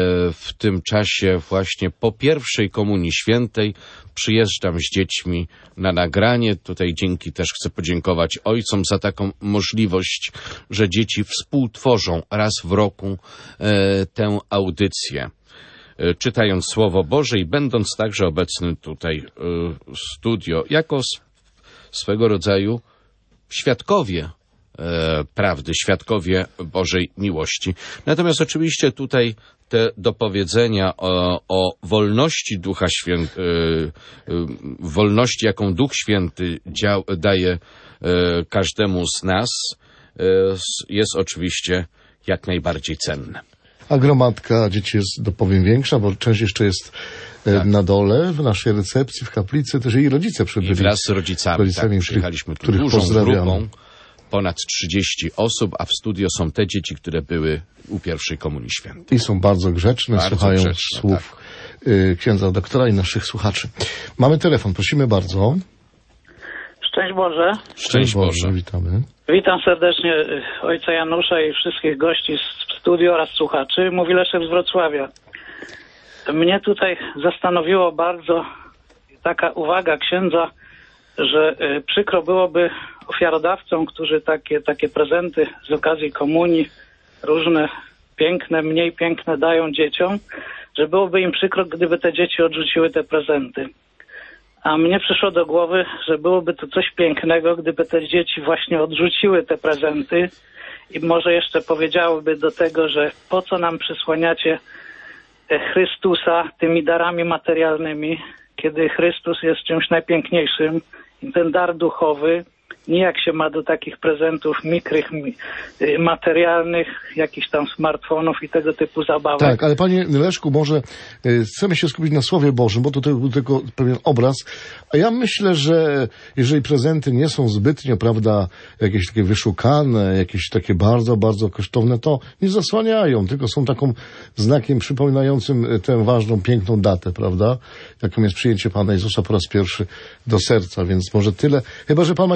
w tym czasie właśnie po pierwszej Komunii Świętej przyjeżdżam z dziećmi na nagranie. Tutaj dzięki też chcę podziękować ojcom za taką możliwość, że dzieci współtworzą raz w roku e, tę audycję, e, czytając Słowo Boże i będąc także obecnym tutaj e, w studio, jako s- swego rodzaju świadkowie e, prawdy, świadkowie Bożej miłości. Natomiast oczywiście tutaj te dopowiedzenia o, o wolności Ducha Świętego, wolności, jaką Duch Święty dział, daje e, każdemu z nas, e, jest oczywiście jak najbardziej cenne. A gromadka dzieci jest, dopowiem, większa, bo część jeszcze jest e, Tak. na dole, w naszej recepcji, w kaplicy, też jej rodzice przybyli. I wraz z rodzicami, rodzicami, tak, przyjechaliśmy tu których dużą pozdrawiamy. grupą, ponad trzydzieści osób, a w studio są te dzieci, które były u pierwszej Komunii Świętej. I są bardzo grzeczne, Bardzo słuchają grzeczne, słów y, księdza doktora i naszych słuchaczy. Mamy telefon, prosimy bardzo. Szczęść Boże. Szczęść Boże. Witamy. Witam serdecznie ojca Janusza i wszystkich gości z studiu oraz słuchaczy. Mówi Leszek z Wrocławia. Mnie tutaj zastanowiło bardzo taka uwaga księdza, że y, przykro byłoby ofiarodawcom, którzy takie, takie prezenty z okazji komunii, różne piękne, mniej piękne dają dzieciom, że byłoby im przykro, gdyby te dzieci odrzuciły te prezenty. A mnie przyszło do głowy, że byłoby to coś pięknego, gdyby te dzieci właśnie odrzuciły te prezenty i może jeszcze powiedziałyby do tego, że po co nam przysłaniacie Chrystusa tymi darami materialnymi, kiedy Chrystus jest czymś najpiękniejszym i ten dar duchowy nijak się ma do takich prezentów mikrych, materialnych, jakichś tam smartfonów i tego typu zabawek. Tak, ale panie Leszku, może y, chcemy się skupić na Słowie Bożym, bo to był tylko pewien obraz. A ja myślę, że jeżeli prezenty nie są zbytnio, prawda, jakieś takie wyszukane, jakieś takie bardzo, bardzo kosztowne, to nie zasłaniają, tylko są taką znakiem przypominającym tę ważną, piękną datę, prawda, jaką jest przyjęcie Pana Jezusa po raz pierwszy do serca, więc może tyle. Chyba że pan ma jeszcze jakieś pytanie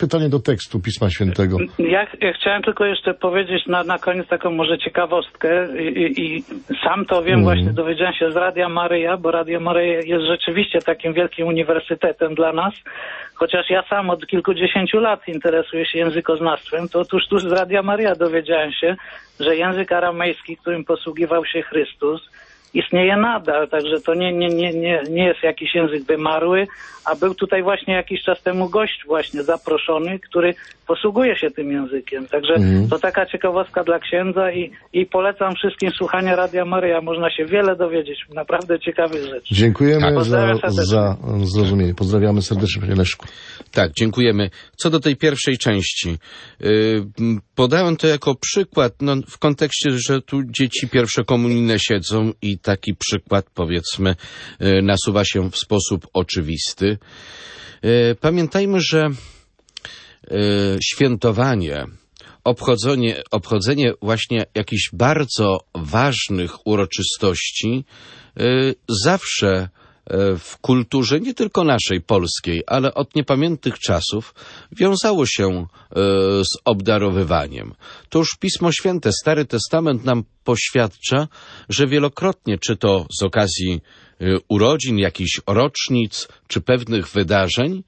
pytanie do tekstu Pisma Świętego. Ja, ja chciałem tylko jeszcze powiedzieć na, na koniec taką może ciekawostkę i, i, i sam to wiem, mm. właśnie dowiedziałem się z Radia Maryja, bo Radio Maryja jest rzeczywiście takim wielkim uniwersytetem dla nas, chociaż ja sam od kilkudziesięciu lat interesuję się językoznawstwem, to otóż tu z Radia Maryja dowiedziałem się, że język aramejski, którym posługiwał się Chrystus, istnieje nadal, także to nie, nie, nie, nie, nie jest jakiś język wymarły, a był tutaj właśnie jakiś czas temu gość właśnie zaproszony, który posługuje się tym językiem. Także mm. to taka ciekawostka dla księdza i, i polecam wszystkim słuchania Radia Maryja. Można się wiele dowiedzieć, naprawdę ciekawych rzeczy. Dziękujemy za, za zrozumienie. Pozdrawiamy serdecznie, panie Leszku. Tak, dziękujemy. Co do tej pierwszej części, yy, podałem to jako przykład, no, w kontekście, że tu dzieci pierwszokomunijne siedzą i taki przykład, powiedzmy, yy, nasuwa się w sposób oczywisty. Yy, pamiętajmy, że yy, świętowanie, obchodzenie, obchodzenie właśnie jakichś bardzo ważnych uroczystości yy, zawsze w kulturze nie tylko naszej, polskiej, ale od niepamiętnych czasów wiązało się z obdarowywaniem. To już Pismo Święte, Stary Testament nam poświadcza, że wielokrotnie, czy to z okazji urodzin, jakichś rocznic, czy pewnych wydarzeń,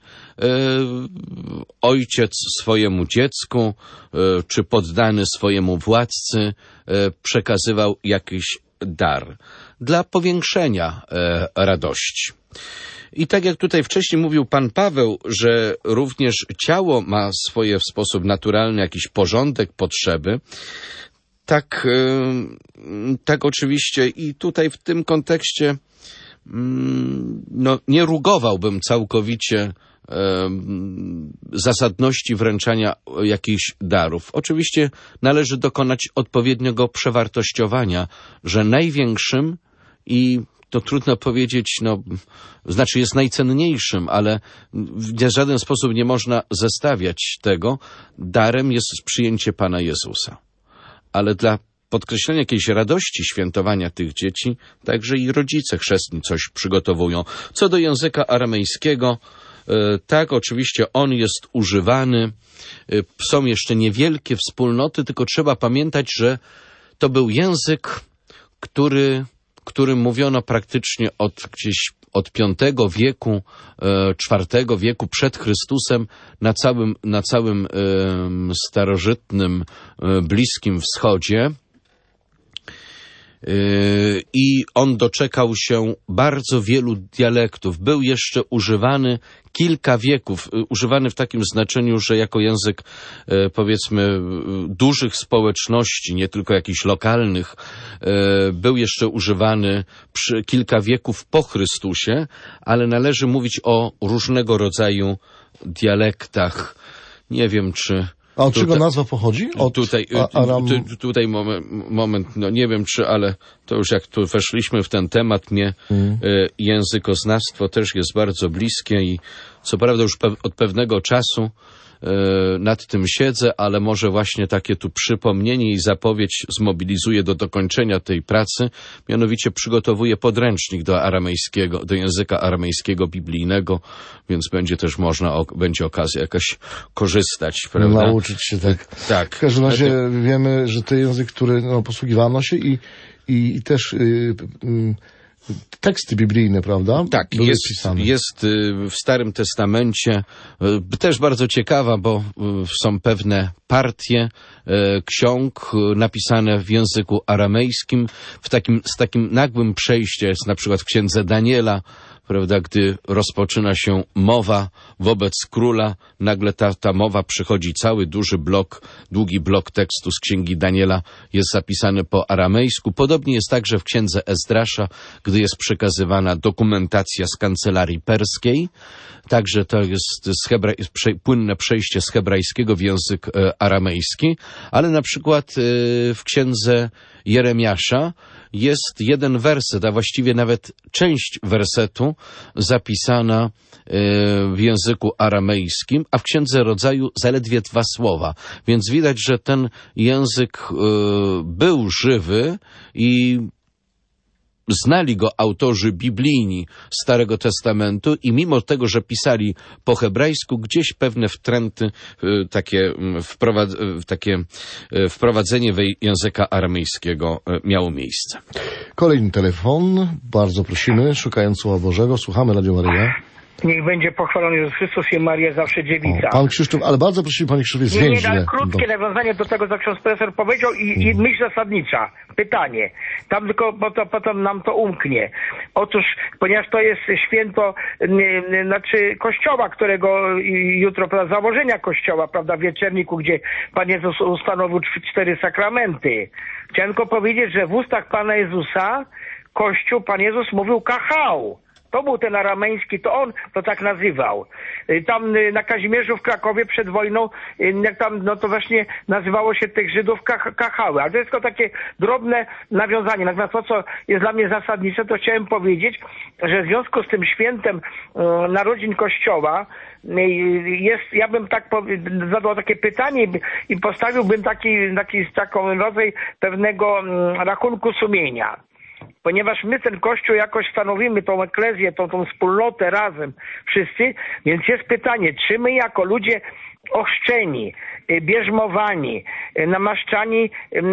ojciec swojemu dziecku, czy poddany swojemu władcy przekazywał jakiś dar dla powiększenia e, radości. I tak jak tutaj wcześniej mówił pan Paweł, że również ciało ma swoje w sposób naturalny jakiś porządek, potrzeby, tak, e, tak oczywiście i tutaj w tym kontekście mm, no, nie rugowałbym całkowicie zasadności wręczania jakichś darów. Oczywiście należy dokonać odpowiedniego przewartościowania, że największym i to trudno powiedzieć, no, znaczy jest najcenniejszym, ale w żaden sposób nie można zestawiać tego. Darem jest przyjęcie Pana Jezusa. Ale dla podkreślenia jakiejś radości świętowania tych dzieci, także i rodzice chrzestni coś przygotowują. Co do języka aramejskiego, tak, oczywiście on jest używany. Są jeszcze niewielkie wspólnoty, tylko trzeba pamiętać, że to był język, który, którym mówiono praktycznie od gdzieś od piątego wieku, czwartego wieku przed Chrystusem na całym, na całym starożytnym Bliskim Wschodzie. I on doczekał się bardzo wielu dialektów. Był jeszcze używany kilka wieków, używany w takim znaczeniu, że jako język, powiedzmy, dużych społeczności, nie tylko jakichś lokalnych, był jeszcze używany przy kilka wieków po Chrystusie, ale należy mówić o różnego rodzaju dialektach. Nie wiem, czy A od czego nazwa pochodzi? Od tutaj, Aram... tu, tutaj moment, moment, no nie wiem czy, ale to już jak tu weszliśmy w ten temat, mnie hmm. y, językoznawstwo też jest bardzo bliskie i co prawda już pe- od pewnego czasu y, nad tym siedzę, ale może właśnie takie tu przypomnienie i zapowiedź zmobilizuje do dokończenia tej pracy, mianowicie przygotowuję podręcznik do aramejskiego, do języka aramejskiego biblijnego, więc będzie też można, o, będzie okazja jakaś korzystać, prawda? Nauczyć się tak. Tak. W każdym razie Dlatego... wiemy, że to język, który no, posługiwano się i, i, i też y, y, teksty biblijne, prawda? Tak, były jest, pisane. jest w Starym Testamencie, też bardzo ciekawa, bo są pewne partie ksiąg napisane w języku aramejskim, w takim, z takim nagłym przejściem, jest na przykład w księdze Daniela, prawda, gdy rozpoczyna się mowa wobec króla, nagle ta, ta mowa przychodzi, cały duży blok, długi blok tekstu z księgi Daniela jest zapisany po aramejsku. Podobnie jest także w księdze Ezdrasza, gdy jest przekazywana dokumentacja z kancelarii perskiej. Także to jest z hebra... prze... płynne przejście z hebrajskiego w język e, aramejski, ale na przykład e, w księdze Jeremiasza jest jeden werset, a właściwie nawet część wersetu zapisana w języku aramejskim, a w Księdze Rodzaju zaledwie dwa słowa. Więc widać, że ten język był żywy i znali go autorzy biblijni Starego Testamentu i mimo tego, że pisali po hebrajsku, gdzieś pewne wtręty, takie, wprowad- takie wprowadzenie języka aramejskiego miało miejsce. Kolejny telefon, bardzo prosimy, szukając Słowa Bożego. Słuchamy, Radio Maryja. Niech będzie pochwalony Jezus Chrystus i Maria zawsze dziewica. O, pan Krzysztof, ale bardzo prosimy, panie Krzysztofie, Nie, nie, zwięźle. ale krótkie Do... nawiązanie do tego, co ksiądz profesor powiedział i, i myśl zasadnicza. Pytanie. Tam tylko, bo to potem nam to umknie. Otóż, ponieważ to jest święto, nie, nie, znaczy Kościoła, którego jutro, prawda, założenia Kościoła, prawda, w Wieczerniku, gdzie Pan Jezus ustanowił cztery sakramenty. Chciałem tylko powiedzieć, że w ustach Pana Jezusa Kościół, Pan Jezus mówił kachał. To był ten arameński, to on to tak nazywał. Tam na Kazimierzu w Krakowie przed wojną, jak tam, no to właśnie nazywało się tych Żydów kach- kachały. Ale to jest tylko takie drobne nawiązanie. Natomiast to, co jest dla mnie zasadnicze, to chciałem powiedzieć, że w związku z tym świętem e, narodzin Kościoła jest, ja bym tak zadał takie pytanie i postawiłbym taki, taki taką rodzaj pewnego rachunku sumienia. Ponieważ my ten Kościół jakoś stanowimy, tą eklezję, tą, tą wspólnotę razem wszyscy, więc jest pytanie, czy my jako ludzie ochrzczeni, bierzmowani, namaszczani,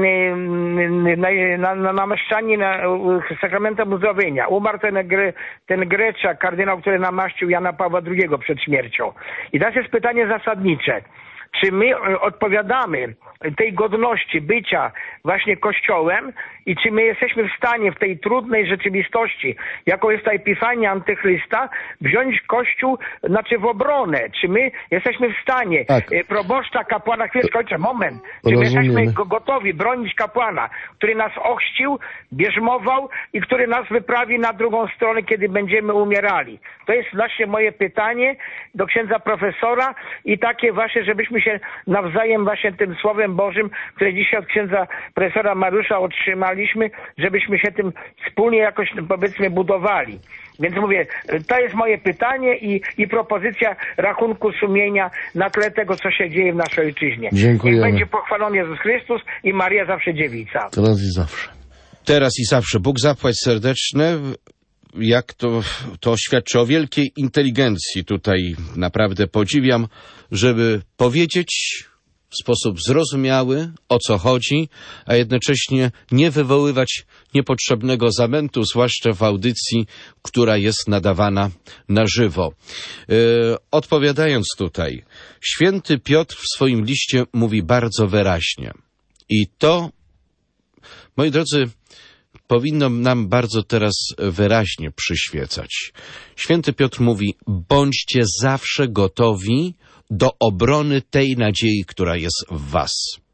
na, na, namaszczani na sakramentem uzdrowienia. Umarł ten, ten Greczak, kardynał, który namaścił Jana Pawła drugiego przed śmiercią. I teraz jest pytanie zasadnicze. Czy my odpowiadamy tej godności bycia właśnie Kościołem i czy my jesteśmy w stanie w tej trudnej rzeczywistości, jaką jest ta Epifania Antychrysta, wziąć Kościół, znaczy w obronę? Czy my jesteśmy w stanie tak. proboszcza, kapłana, chwileczkę, ojcze, moment, czy my jesteśmy gotowi bronić kapłana, który nas ochrzcił, bierzmował i który nas wyprawi na drugą stronę, kiedy będziemy umierali? To jest właśnie moje pytanie do księdza profesora i takie właśnie, żebyśmy się nawzajem właśnie tym Słowem Bożym, które dzisiaj od księdza profesora Mariusza otrzymaliśmy, żebyśmy się tym wspólnie jakoś, powiedzmy, budowali. Więc mówię, to jest moje pytanie i, i propozycja rachunku sumienia na tle tego, co się dzieje w naszej ojczyźnie. Dziękujemy. Niech będzie pochwalony Jezus Chrystus i Maria zawsze dziewica. Teraz i zawsze. Teraz i zawsze. Bóg zapłać serdeczne. Jak to, to świadczy o wielkiej inteligencji. Tutaj naprawdę podziwiam, żeby powiedzieć w sposób zrozumiały, o co chodzi, a jednocześnie nie wywoływać niepotrzebnego zamętu, zwłaszcza w audycji, która jest nadawana na żywo. Yy, odpowiadając tutaj, święty Piotr w swoim liście mówi bardzo wyraźnie. I to, moi drodzy, powinno nam bardzo teraz wyraźnie przyświecać. Święty Piotr mówi, bądźcie zawsze gotowi do obrony tej nadziei, która jest w was.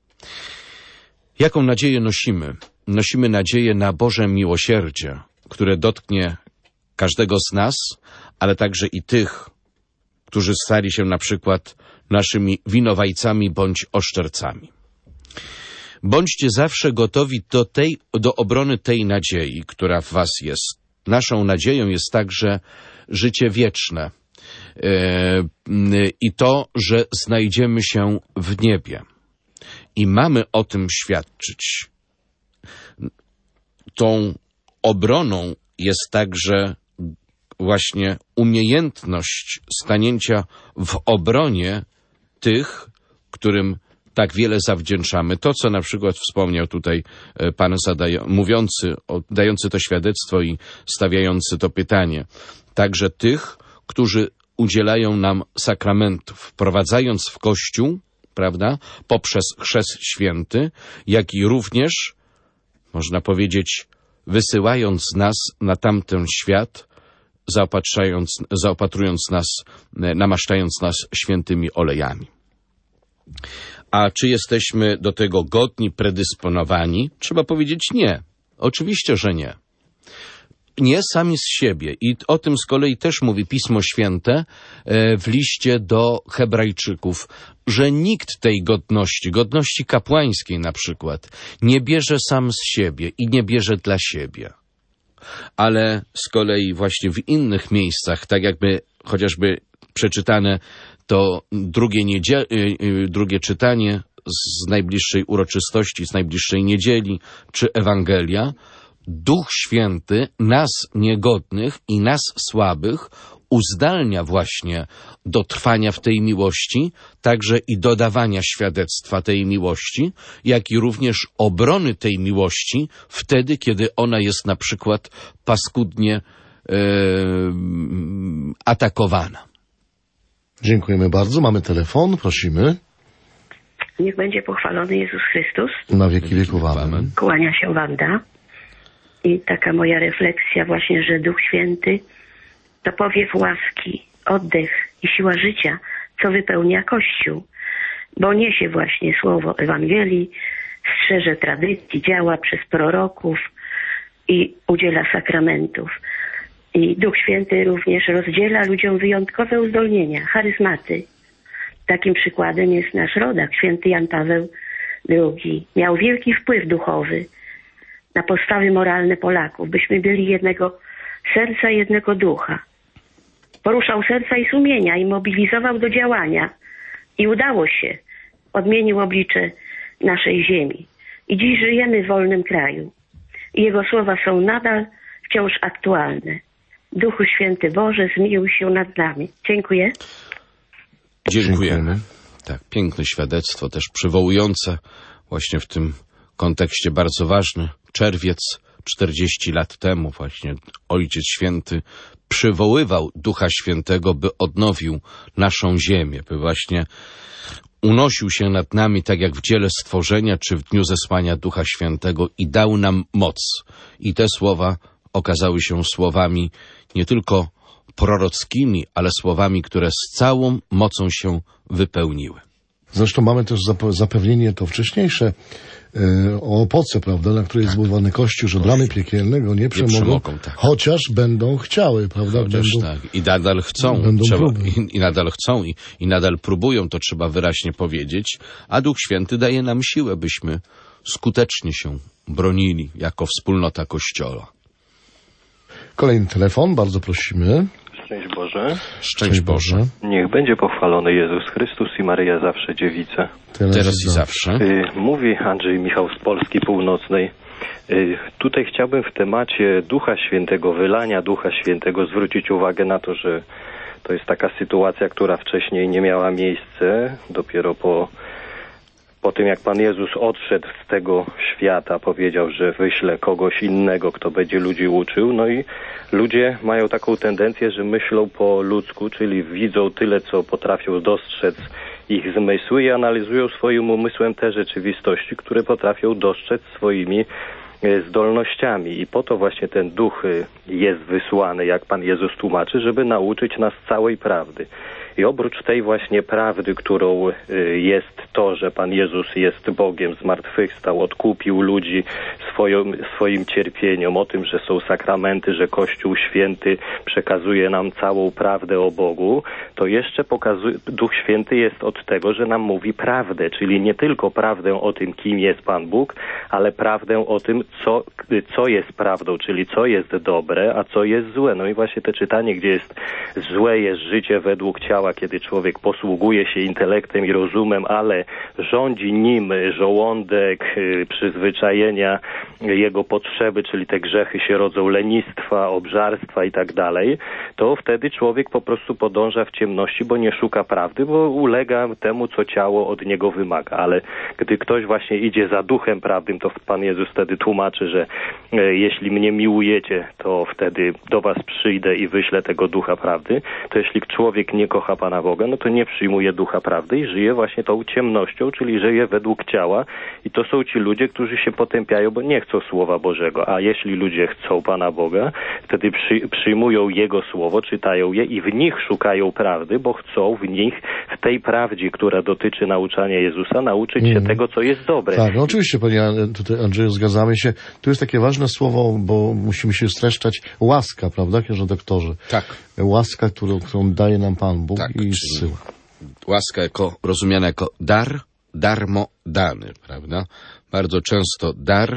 Jaką nadzieję nosimy? Nosimy nadzieję na Boże miłosierdzie, które dotknie każdego z nas, ale także i tych, którzy stali się na przykład naszymi winowajcami bądź oszczercami. Bądźcie zawsze gotowi do tej, do obrony tej nadziei, która w was jest. Naszą nadzieją jest także życie wieczne yy, i to, że znajdziemy się w niebie. I mamy o tym świadczyć. Tą obroną jest także właśnie umiejętność stanięcia w obronie tych, którym tak wiele zawdzięczamy. To, co na przykład wspomniał tutaj pan zadaje, mówiący, dający to świadectwo i stawiający to pytanie. Także tych, którzy udzielają nam sakramentów, wprowadzając w Kościół, prawda, poprzez chrzest święty, jak i również, można powiedzieć, wysyłając nas na tamten świat, zaopatrzając, zaopatrując nas, namaszczając nas świętymi olejami. A czy jesteśmy do tego godni, predysponowani? Trzeba powiedzieć nie. Oczywiście, że nie. Nie sami z siebie. I o tym z kolei też mówi Pismo Święte w liście do Hebrajczyków, że nikt tej godności, godności kapłańskiej na przykład, nie bierze sam z siebie i nie bierze dla siebie. Ale z kolei właśnie w innych miejscach, tak jakby chociażby przeczytane to drugie, niedzie- drugie czytanie z najbliższej uroczystości, z najbliższej niedzieli, czy Ewangelia, Duch Święty nas niegodnych i nas słabych uzdalnia właśnie do trwania w tej miłości, także i dodawania świadectwa tej miłości, jak i również obrony tej miłości wtedy, kiedy ona jest na przykład paskudnie e, atakowana. Dziękujemy bardzo. Mamy telefon, prosimy. Niech będzie pochwalony Jezus Chrystus. Na wieki wieków amen. Kłania się Wanda. I taka moja refleksja właśnie, że Duch Święty to powiew łaski, oddech i siła życia, co wypełnia Kościół. Bo niesie właśnie słowo Ewangelii, strzeże tradycji, działa przez proroków i udziela sakramentów. I Duch Święty również rozdziela ludziom wyjątkowe uzdolnienia, charyzmaty. Takim przykładem jest nasz rodak, święty Jan Paweł drugi. Miał wielki wpływ duchowy na postawy moralne Polaków, byśmy byli jednego serca, jednego ducha. Poruszał serca i sumienia i mobilizował do działania. I udało się. Odmienił oblicze naszej ziemi. I dziś żyjemy w wolnym kraju. I jego słowa są nadal wciąż aktualne. Duchu Święty Boże, zmiłuj się nad nami. Dziękuję. Dziękujemy. Tak, piękne świadectwo, też przywołujące właśnie w tym kontekście bardzo ważny. Czerwiec, czterdzieści lat temu właśnie Ojciec Święty przywoływał Ducha Świętego, by odnowił naszą ziemię, by właśnie unosił się nad nami tak jak w dziele stworzenia, czy w dniu zesłania Ducha Świętego i dał nam moc. I te słowa okazały się słowami nie tylko prorockimi, ale słowami, które z całą mocą się wypełniły. Zresztą mamy też zapewnienie to wcześniejsze e, o opoce, prawda, na której jest zbudowany Kościół, że bramy piekielne go nie przemogą, nie przemogą tak. Chociaż będą chciały, prawda? Chociaż będą, tak. I nadal chcą. Trzeba, i, I nadal chcą i, i nadal próbują, to trzeba wyraźnie powiedzieć, a Duch Święty daje nam siłę, byśmy skutecznie się bronili jako wspólnota Kościoła. Kolejny telefon, bardzo prosimy. Szczęść Boże. Szczęść Boże. Niech będzie pochwalony Jezus Chrystus i Maryja zawsze dziewica. Teraz, Teraz i zawsze. Y, mówi Andrzej Michał z Polski Północnej. Y, tutaj chciałbym w temacie Ducha Świętego, wylania Ducha Świętego zwrócić uwagę na to, że to jest taka sytuacja, która wcześniej nie miała miejsca. Dopiero po, po tym, jak Pan Jezus odszedł z tego świata, powiedział, że wyśle kogoś innego, kto będzie ludzi uczył. No i ludzie mają taką tendencję, że myślą po ludzku, czyli widzą tyle, co potrafią dostrzec ich zmysły i analizują swoim umysłem te rzeczywistości, które potrafią dostrzec swoimi zdolnościami. I po to właśnie ten duch jest wysłany, jak Pan Jezus tłumaczy, żeby nauczyć nas całej prawdy. I oprócz tej właśnie prawdy, którą jest to, że Pan Jezus jest Bogiem, zmartwychwstał, odkupił ludzi swoją, swoim cierpieniem, o tym, że są sakramenty, że Kościół Święty przekazuje nam całą prawdę o Bogu, to jeszcze pokazuje, Duch Święty jest od tego, że nam mówi prawdę, czyli nie tylko prawdę o tym, kim jest Pan Bóg, ale prawdę o tym, co, co jest prawdą, czyli co jest dobre, a co jest złe. No i właśnie te czytanie, gdzie jest złe jest życie według ciała, kiedy człowiek posługuje się intelektem i rozumem, ale rządzi nim żołądek, przyzwyczajenia, jego potrzeby, czyli te grzechy się rodzą lenistwa, obżarstwa i tak dalej, to wtedy człowiek po prostu podąża w ciemności, bo nie szuka prawdy, bo ulega temu, co ciało od niego wymaga. Ale gdy ktoś właśnie idzie za duchem prawdym, to Pan Jezus wtedy tłumaczy, że e, jeśli mnie miłujecie, to wtedy do was przyjdę i wyślę tego ducha prawdy. To jeśli człowiek nie kocha Pana Boga, no to nie przyjmuje ducha prawdy i żyje właśnie tą ciemnością, czyli żyje według ciała. I to są ci ludzie, którzy się potępiają, bo nie chcą Słowa Bożego. A jeśli ludzie chcą Pana Boga, wtedy przy, przyjmują Jego Słowo, czytają je i w nich szukają prawdy, bo chcą w nich, w tej prawdzie, która dotyczy nauczania Jezusa, nauczyć się mm. tego, co jest dobre. Tak, no oczywiście, panie tutaj Andrzeju, zgadzamy się. Tu jest takie ważne słowo, bo musimy się streszczać. Łaska, prawda, księże doktorze? Tak. Łaska, którą, którą daje nam Pan Bóg tak, i zsyła. Łaska jako, rozumiana jako dar, darmo dany, prawda? Bardzo często dar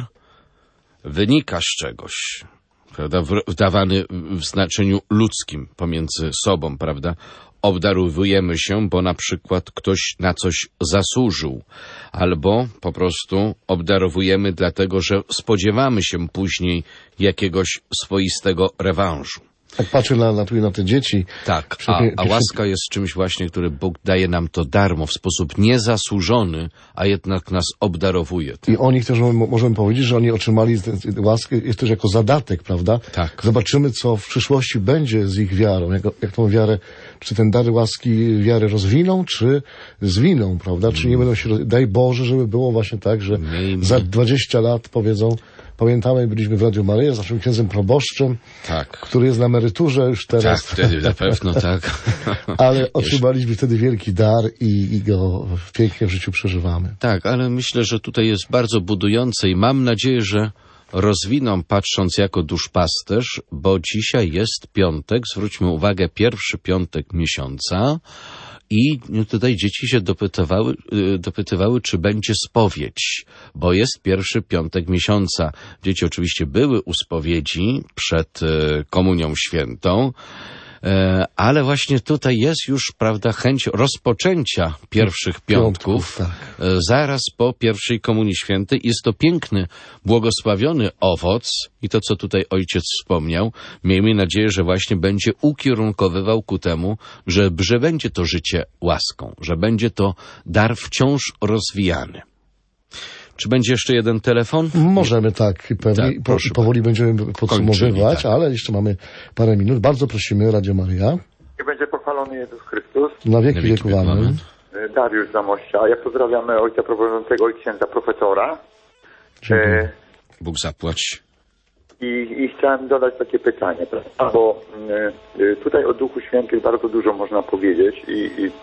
wynika z czegoś, prawda? Wdawany w znaczeniu ludzkim pomiędzy sobą, prawda? obdarowujemy się, bo na przykład ktoś na coś zasłużył, albo po prostu obdarowujemy dlatego, że spodziewamy się później jakiegoś swoistego rewanżu. Jak patrzę na, na, na te dzieci... Tak, a, a łaska jest czymś właśnie, który Bóg daje nam to darmo, w sposób niezasłużony, a jednak nas obdarowuje. I o nich też możemy powiedzieć, że oni otrzymali tę łaskę jest też jako zadatek, prawda? Tak. Zobaczymy, co w przyszłości będzie z ich wiarą, jak, jak tą wiarę, czy ten dar łaski wiary rozwiną, czy zwiną, prawda? Czy nie będą się... Daj Boże, żeby było właśnie tak, że Miejmy. za dwadzieścia lat powiedzą... Pamiętamy, byliśmy w Radiu Maryja z naszym księdzem proboszczem, tak. który jest na emeryturze już teraz. Tak, wtedy na pewno, tak. Ale otrzymaliśmy wtedy wielki dar i, i go pięknie w życiu przeżywamy. Tak, ale myślę, że tutaj jest bardzo budujące i mam nadzieję, że rozwiną, patrząc jako duszpasterz, bo dzisiaj jest piątek, zwróćmy uwagę, pierwszy piątek miesiąca, i tutaj dzieci się dopytywały, dopytywały, czy będzie spowiedź, bo jest pierwszy piątek miesiąca. Dzieci oczywiście były u spowiedzi przed Komunią Świętą, ale właśnie tutaj jest już, prawda, chęć rozpoczęcia pierwszych piątków, piątków tak. zaraz po pierwszej Komunii Świętej. Jest to piękny, błogosławiony owoc i to, co tutaj ojciec wspomniał, miejmy nadzieję, że właśnie będzie ukierunkowywał ku temu, że, że będzie to życie łaską, że będzie to dar wciąż rozwijany. Czy będzie jeszcze jeden telefon? Możemy, tak, pewnie. Tak, po, powoli będziemy podsumowywać, tak. ale jeszcze mamy parę minut. Bardzo prosimy, Radio Maryja. I będzie pochwalony Jezus Chrystus. Na wieki wieków. Amen. Dariusz Zamościa. Ja pozdrawiamy ojca prowadzącego i księdza profesora. E... Bóg zapłać. I, I chciałem dodać takie pytanie, prawda? Bo y, tutaj o Duchu Świętym bardzo dużo można powiedzieć i, i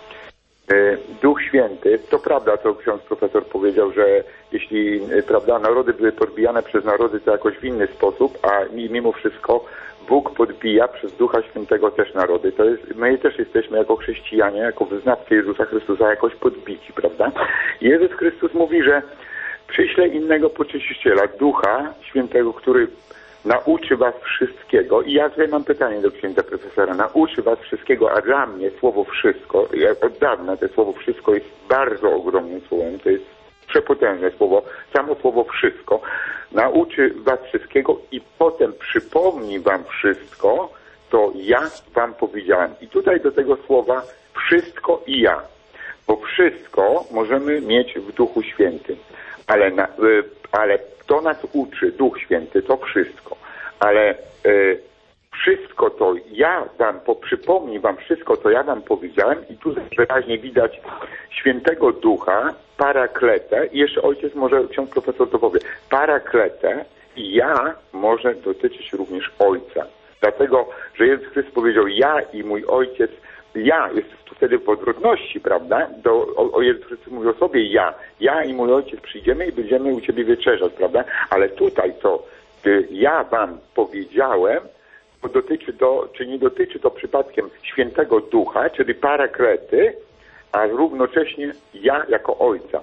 Duch Święty, to prawda, to ksiądz profesor powiedział, że jeśli, prawda, narody były podbijane przez narody, to jakoś w inny sposób, a mimo wszystko Bóg podbija przez Ducha Świętego też narody. To jest, my też jesteśmy jako chrześcijanie, jako wyznawcy Jezusa Chrystusa jakoś podbici, prawda? I Jezus Chrystus mówi, że przyśle innego pocieszyciela, Ducha Świętego, który nauczy was wszystkiego. I ja tutaj mam pytanie do księdza profesora. Nauczy was wszystkiego, a dla mnie słowo wszystko, ja od dawna to słowo wszystko jest bardzo ogromnym słowem. To jest przepotężne słowo. Samo słowo wszystko. Nauczy was wszystkiego i potem przypomni wam wszystko, to ja wam powiedziałem. I tutaj do tego słowa wszystko i ja. Bo wszystko możemy mieć w Duchu Świętym. Ale, na, ale to nas uczy Duch Święty, to wszystko. Ale y, wszystko to ja wam, po, przypomnij wam wszystko, to ja wam powiedziałem i tu wyraźnie widać Świętego Ducha, parakletę i jeszcze ojciec może, ksiądz profesor to powie, parakletę i ja może dotyczyć również Ojca. Dlatego, że Jezus Chrystus powiedział ja i mój Ojciec, ja, jest tu wtedy w odwrotności, prawda? Do, o, o Jezus Chrystus mówi o sobie ja. Ja i mój Ojciec przyjdziemy i będziemy u Ciebie wieczerzać, prawda? Ale tutaj to y, ja wam powiedziałem, to dotyczy to, czy nie dotyczy to przypadkiem Świętego Ducha, czyli paraklety, a równocześnie ja jako Ojca.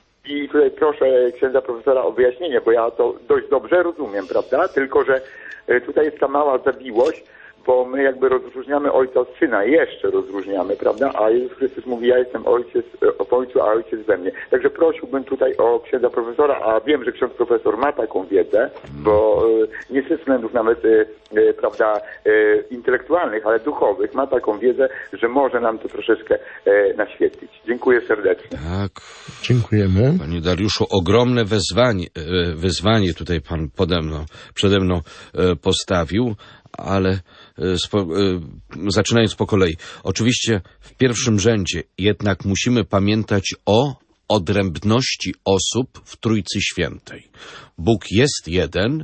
I tutaj proszę księdza profesora o wyjaśnienie, bo ja to dość dobrze rozumiem, prawda? Tylko że y, tutaj jest ta mała zawiłość, bo my jakby rozróżniamy Ojca od Syna, jeszcze rozróżniamy, prawda? A Jezus Chrystus mówi, ja jestem ojciec, w Ojcu, a Ojciec we mnie. Także prosiłbym tutaj o księdza profesora, a wiem, że ksiądz profesor ma taką wiedzę, bo y, nie ze względów nawet, y, y, prawda, y, intelektualnych, ale duchowych, ma taką wiedzę, że może nam to troszeczkę y, naświetlić. Dziękuję serdecznie. Tak. Dziękujemy. Panie Dariuszu, ogromne wezwanie, y, wyzwanie tutaj pan pode mną, przede mną y, postawił, ale Spo, y, zaczynając po kolei. Oczywiście w pierwszym rzędzie jednak musimy pamiętać o odrębności osób w Trójcy Świętej. Bóg jest jeden,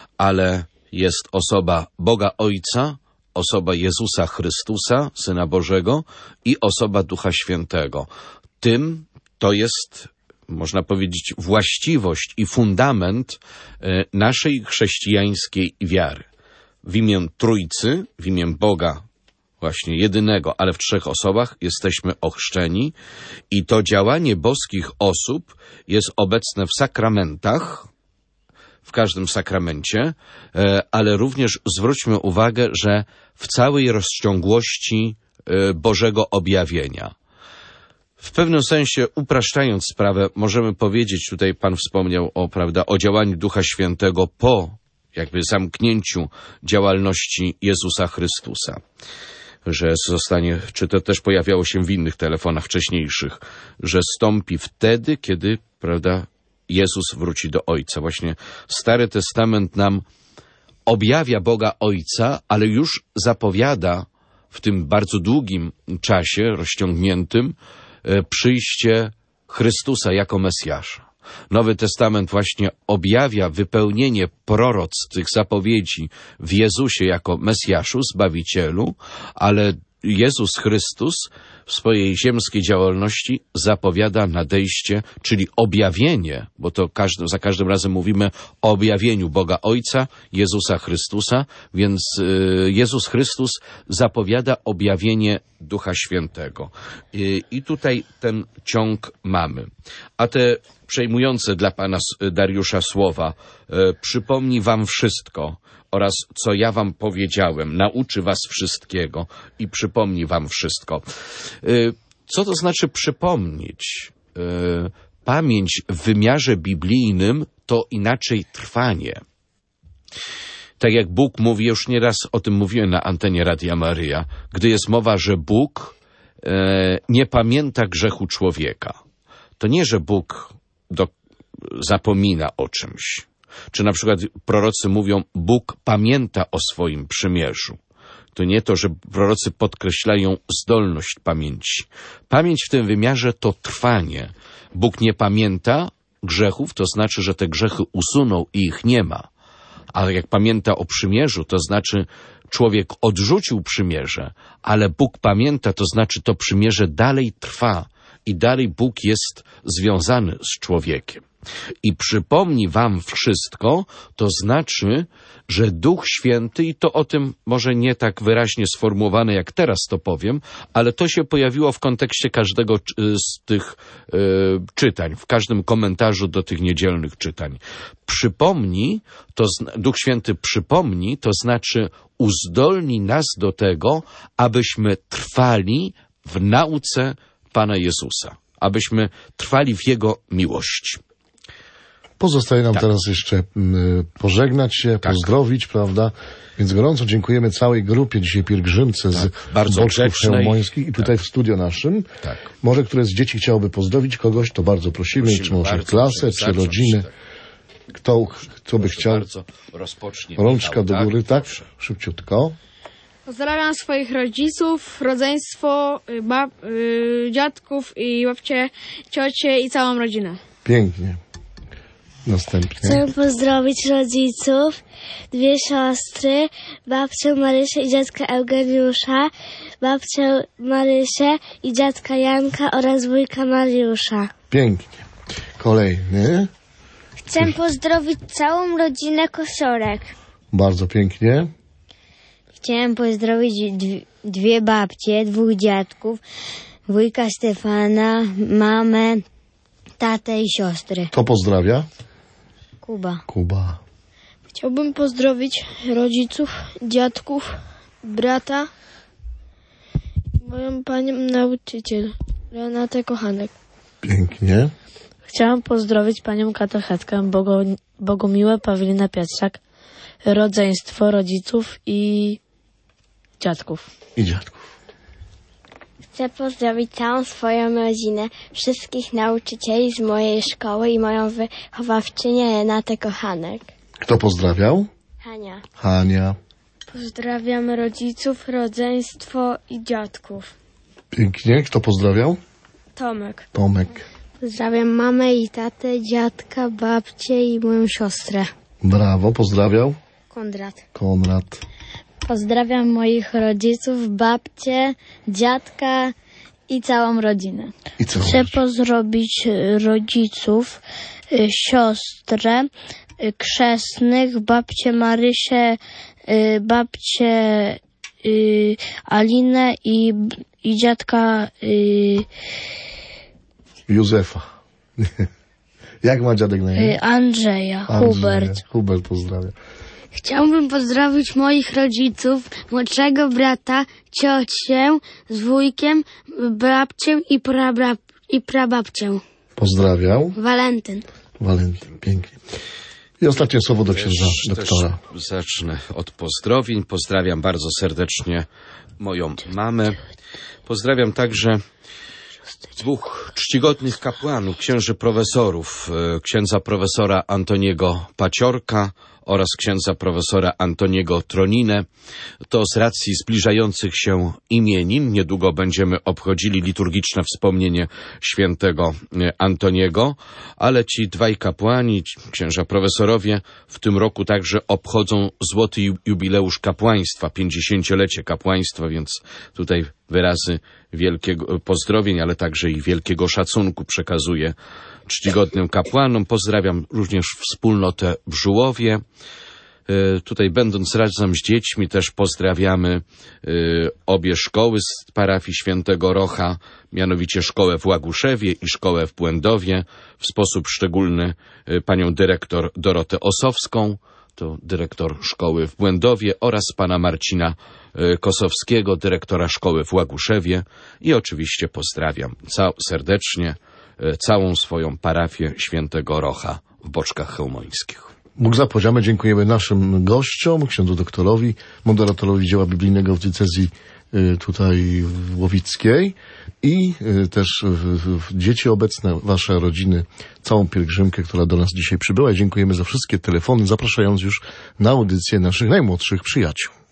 ale jest osoba Boga Ojca, osoba Jezusa Chrystusa, Syna Bożego i osoba Ducha Świętego. Tym to jest, można powiedzieć, właściwość i fundament y, naszej chrześcijańskiej wiary. W imię Trójcy, w imię Boga właśnie jedynego, ale w trzech osobach jesteśmy ochrzczeni i to działanie boskich osób jest obecne w sakramentach, w każdym sakramencie, ale również zwróćmy uwagę, że w całej rozciągłości Bożego objawienia. W pewnym sensie, upraszczając sprawę, możemy powiedzieć, tutaj Pan wspomniał o, prawda, o działaniu Ducha Świętego po jakby zamknięciu działalności Jezusa Chrystusa, że zostanie, czy to też pojawiało się w innych telefonach wcześniejszych, że stąpi wtedy, kiedy, prawda, Jezus wróci do Ojca. Właśnie Stary Testament nam objawia Boga Ojca, ale już zapowiada w tym bardzo długim czasie rozciągniętym przyjście Chrystusa jako Mesjasza. Nowy Testament właśnie objawia wypełnienie proroctw tych zapowiedzi w Jezusie jako Mesjaszu, Zbawicielu, ale Jezus Chrystus w swojej ziemskiej działalności zapowiada nadejście, czyli objawienie, bo to każdy, za każdym razem mówimy o objawieniu Boga Ojca, Jezusa Chrystusa, więc y, Jezus Chrystus zapowiada objawienie Ducha Świętego. Y, I tutaj ten ciąg mamy. A te przejmujące dla pana Dariusza słowa y, przypomni wam wszystko oraz co ja wam powiedziałem, nauczy was wszystkiego i przypomni wam wszystko. Co to znaczy przypomnieć? Pamięć w wymiarze biblijnym to inaczej trwanie. Tak jak Bóg mówi, już nieraz o tym mówiłem na antenie Radia Maryja, gdy jest mowa, że Bóg nie pamięta grzechu człowieka. To nie, że Bóg do, zapomina o czymś. Czy na przykład prorocy mówią, Bóg pamięta o swoim przymierzu. To nie to, że prorocy podkreślają zdolność pamięci. Pamięć w tym wymiarze to trwanie. Bóg nie pamięta grzechów, to znaczy, że te grzechy usunął i ich nie ma. Ale jak pamięta o przymierzu, to znaczy człowiek odrzucił przymierze, ale Bóg pamięta, to znaczy to przymierze dalej trwa i dalej Bóg jest związany z człowiekiem. I przypomni wam wszystko, to znaczy, że Duch Święty, i to o tym może nie tak wyraźnie sformułowane, jak teraz to powiem, ale to się pojawiło w kontekście każdego z tych y, czytań, w każdym komentarzu do tych niedzielnych czytań. Przypomni, to Duch Święty przypomni, to znaczy uzdolni nas do tego, abyśmy trwali w nauce Pana Jezusa, abyśmy trwali w Jego miłości. Pozostaje nam tak. teraz jeszcze y, pożegnać się, tak. pozdrowić, prawda? Więc gorąco dziękujemy całej grupie dzisiaj pielgrzymce tak. z bardzo Boczków Chełmońskich i tutaj tak. w studio naszym. Tak. Może które z dzieci chciałoby pozdrowić kogoś, to bardzo prosimy, prosimy czy może bardzo, klasę, czy rodzinę. Tak. Kto, kto by chciał? Bardzo rozpocznie. Rączka Michał, do góry, tak? tak? Szybciutko. Pozdrawiam swoich rodziców, rodzeństwo, bab, yy, dziadków i babcie, ciocie i całą rodzinę. Pięknie. Następnie. Chcę pozdrowić rodziców, dwie siostry, babcię Marysię i dziadka Eugeniusza, babcię Marysię i dziadka Janka oraz wujka Mariusza. Pięknie. Kolejny. Chcę pozdrowić całą rodzinę Kosiorek. Bardzo pięknie. Chciałem pozdrowić dwie babcie, dwóch dziadków, wujka Stefana, mamę, tatę i siostry. Kto pozdrawia? Kuba. Kuba. Chciałbym pozdrowić rodziców, dziadków, brata i moją panią nauczyciel, Renatę Kochanek. Pięknie. Chciałam pozdrowić panią katechetkę Bogo, Bogumiłę Pawlinę Pietrzak, rodzeństwo rodziców i dziadków. I dziadków. Chcę pozdrowić całą swoją rodzinę, wszystkich nauczycieli z mojej szkoły i moją wychowawczynię Renatę Kochanek. Kto pozdrawiał? Hania. Hania. Pozdrawiam rodziców, rodzeństwo i dziadków. Pięknie. Kto pozdrawiał? Tomek. Tomek. Pozdrawiam mamę i tatę, dziadka, babcię i moją siostrę. Brawo. Pozdrawiał? Konrad. Konrad. Pozdrawiam moich rodziców, babcię, dziadka i całą rodzinę. I całą Chcę pozdrowić rodziców, siostrę, krzesnych, babcię Marysię, babcię Alinę i, i dziadka Józefa. Jak ma dziadek na imię? Andrzeja, Andrzeja. Hubert. Hubert pozdrawia. Chciałbym pozdrowić moich rodziców, młodszego brata, ciocię z wujkiem, babcię i, prabab i prababcię. Pozdrawiam. Walentyn. Walentyn, pięknie. I ostatnie słowo do księdza Też, doktora. też zacznę od pozdrowień. Pozdrawiam bardzo serdecznie moją mamę. Pozdrawiam także dwóch czcigodnych kapłanów, księży profesorów, księdza profesora Antoniego Paciorka oraz księdza profesora Antoniego Troninę. To z racji zbliżających się imienin. Niedługo będziemy obchodzili liturgiczne wspomnienie świętego Antoniego, ale ci dwaj kapłani, księża profesorowie, w tym roku także obchodzą złoty jubileusz kapłaństwa, pięćdziesięciolecie kapłaństwa, więc tutaj wyrazy wielkiego pozdrowień, ale także i wielkiego szacunku przekazuję czcigodnym kapłanom. Pozdrawiam również wspólnotę w Żułowie. E, tutaj będąc razem z dziećmi też pozdrawiamy e, obie szkoły z parafii Świętego Rocha, mianowicie szkołę w Łaguszewie i szkołę w Błędowie. W sposób szczególny e, panią dyrektor Dorotę Osowską, to dyrektor szkoły w Błędowie, oraz pana Marcina Kosowskiego, dyrektora szkoły w Łaguszewie, i oczywiście pozdrawiam ca- serdecznie całą swoją parafię Świętego Rocha w Boczkach Chełmońskich. Bóg zapłaciamy, dziękujemy naszym gościom, księdzu doktorowi, moderatorowi dzieła biblijnego w diecezji tutaj łowickiej i też dzieci obecne, wasze rodziny, całą pielgrzymkę, która do nas dzisiaj przybyła. Dziękujemy za wszystkie telefony, zapraszając już na audycję naszych najmłodszych przyjaciół.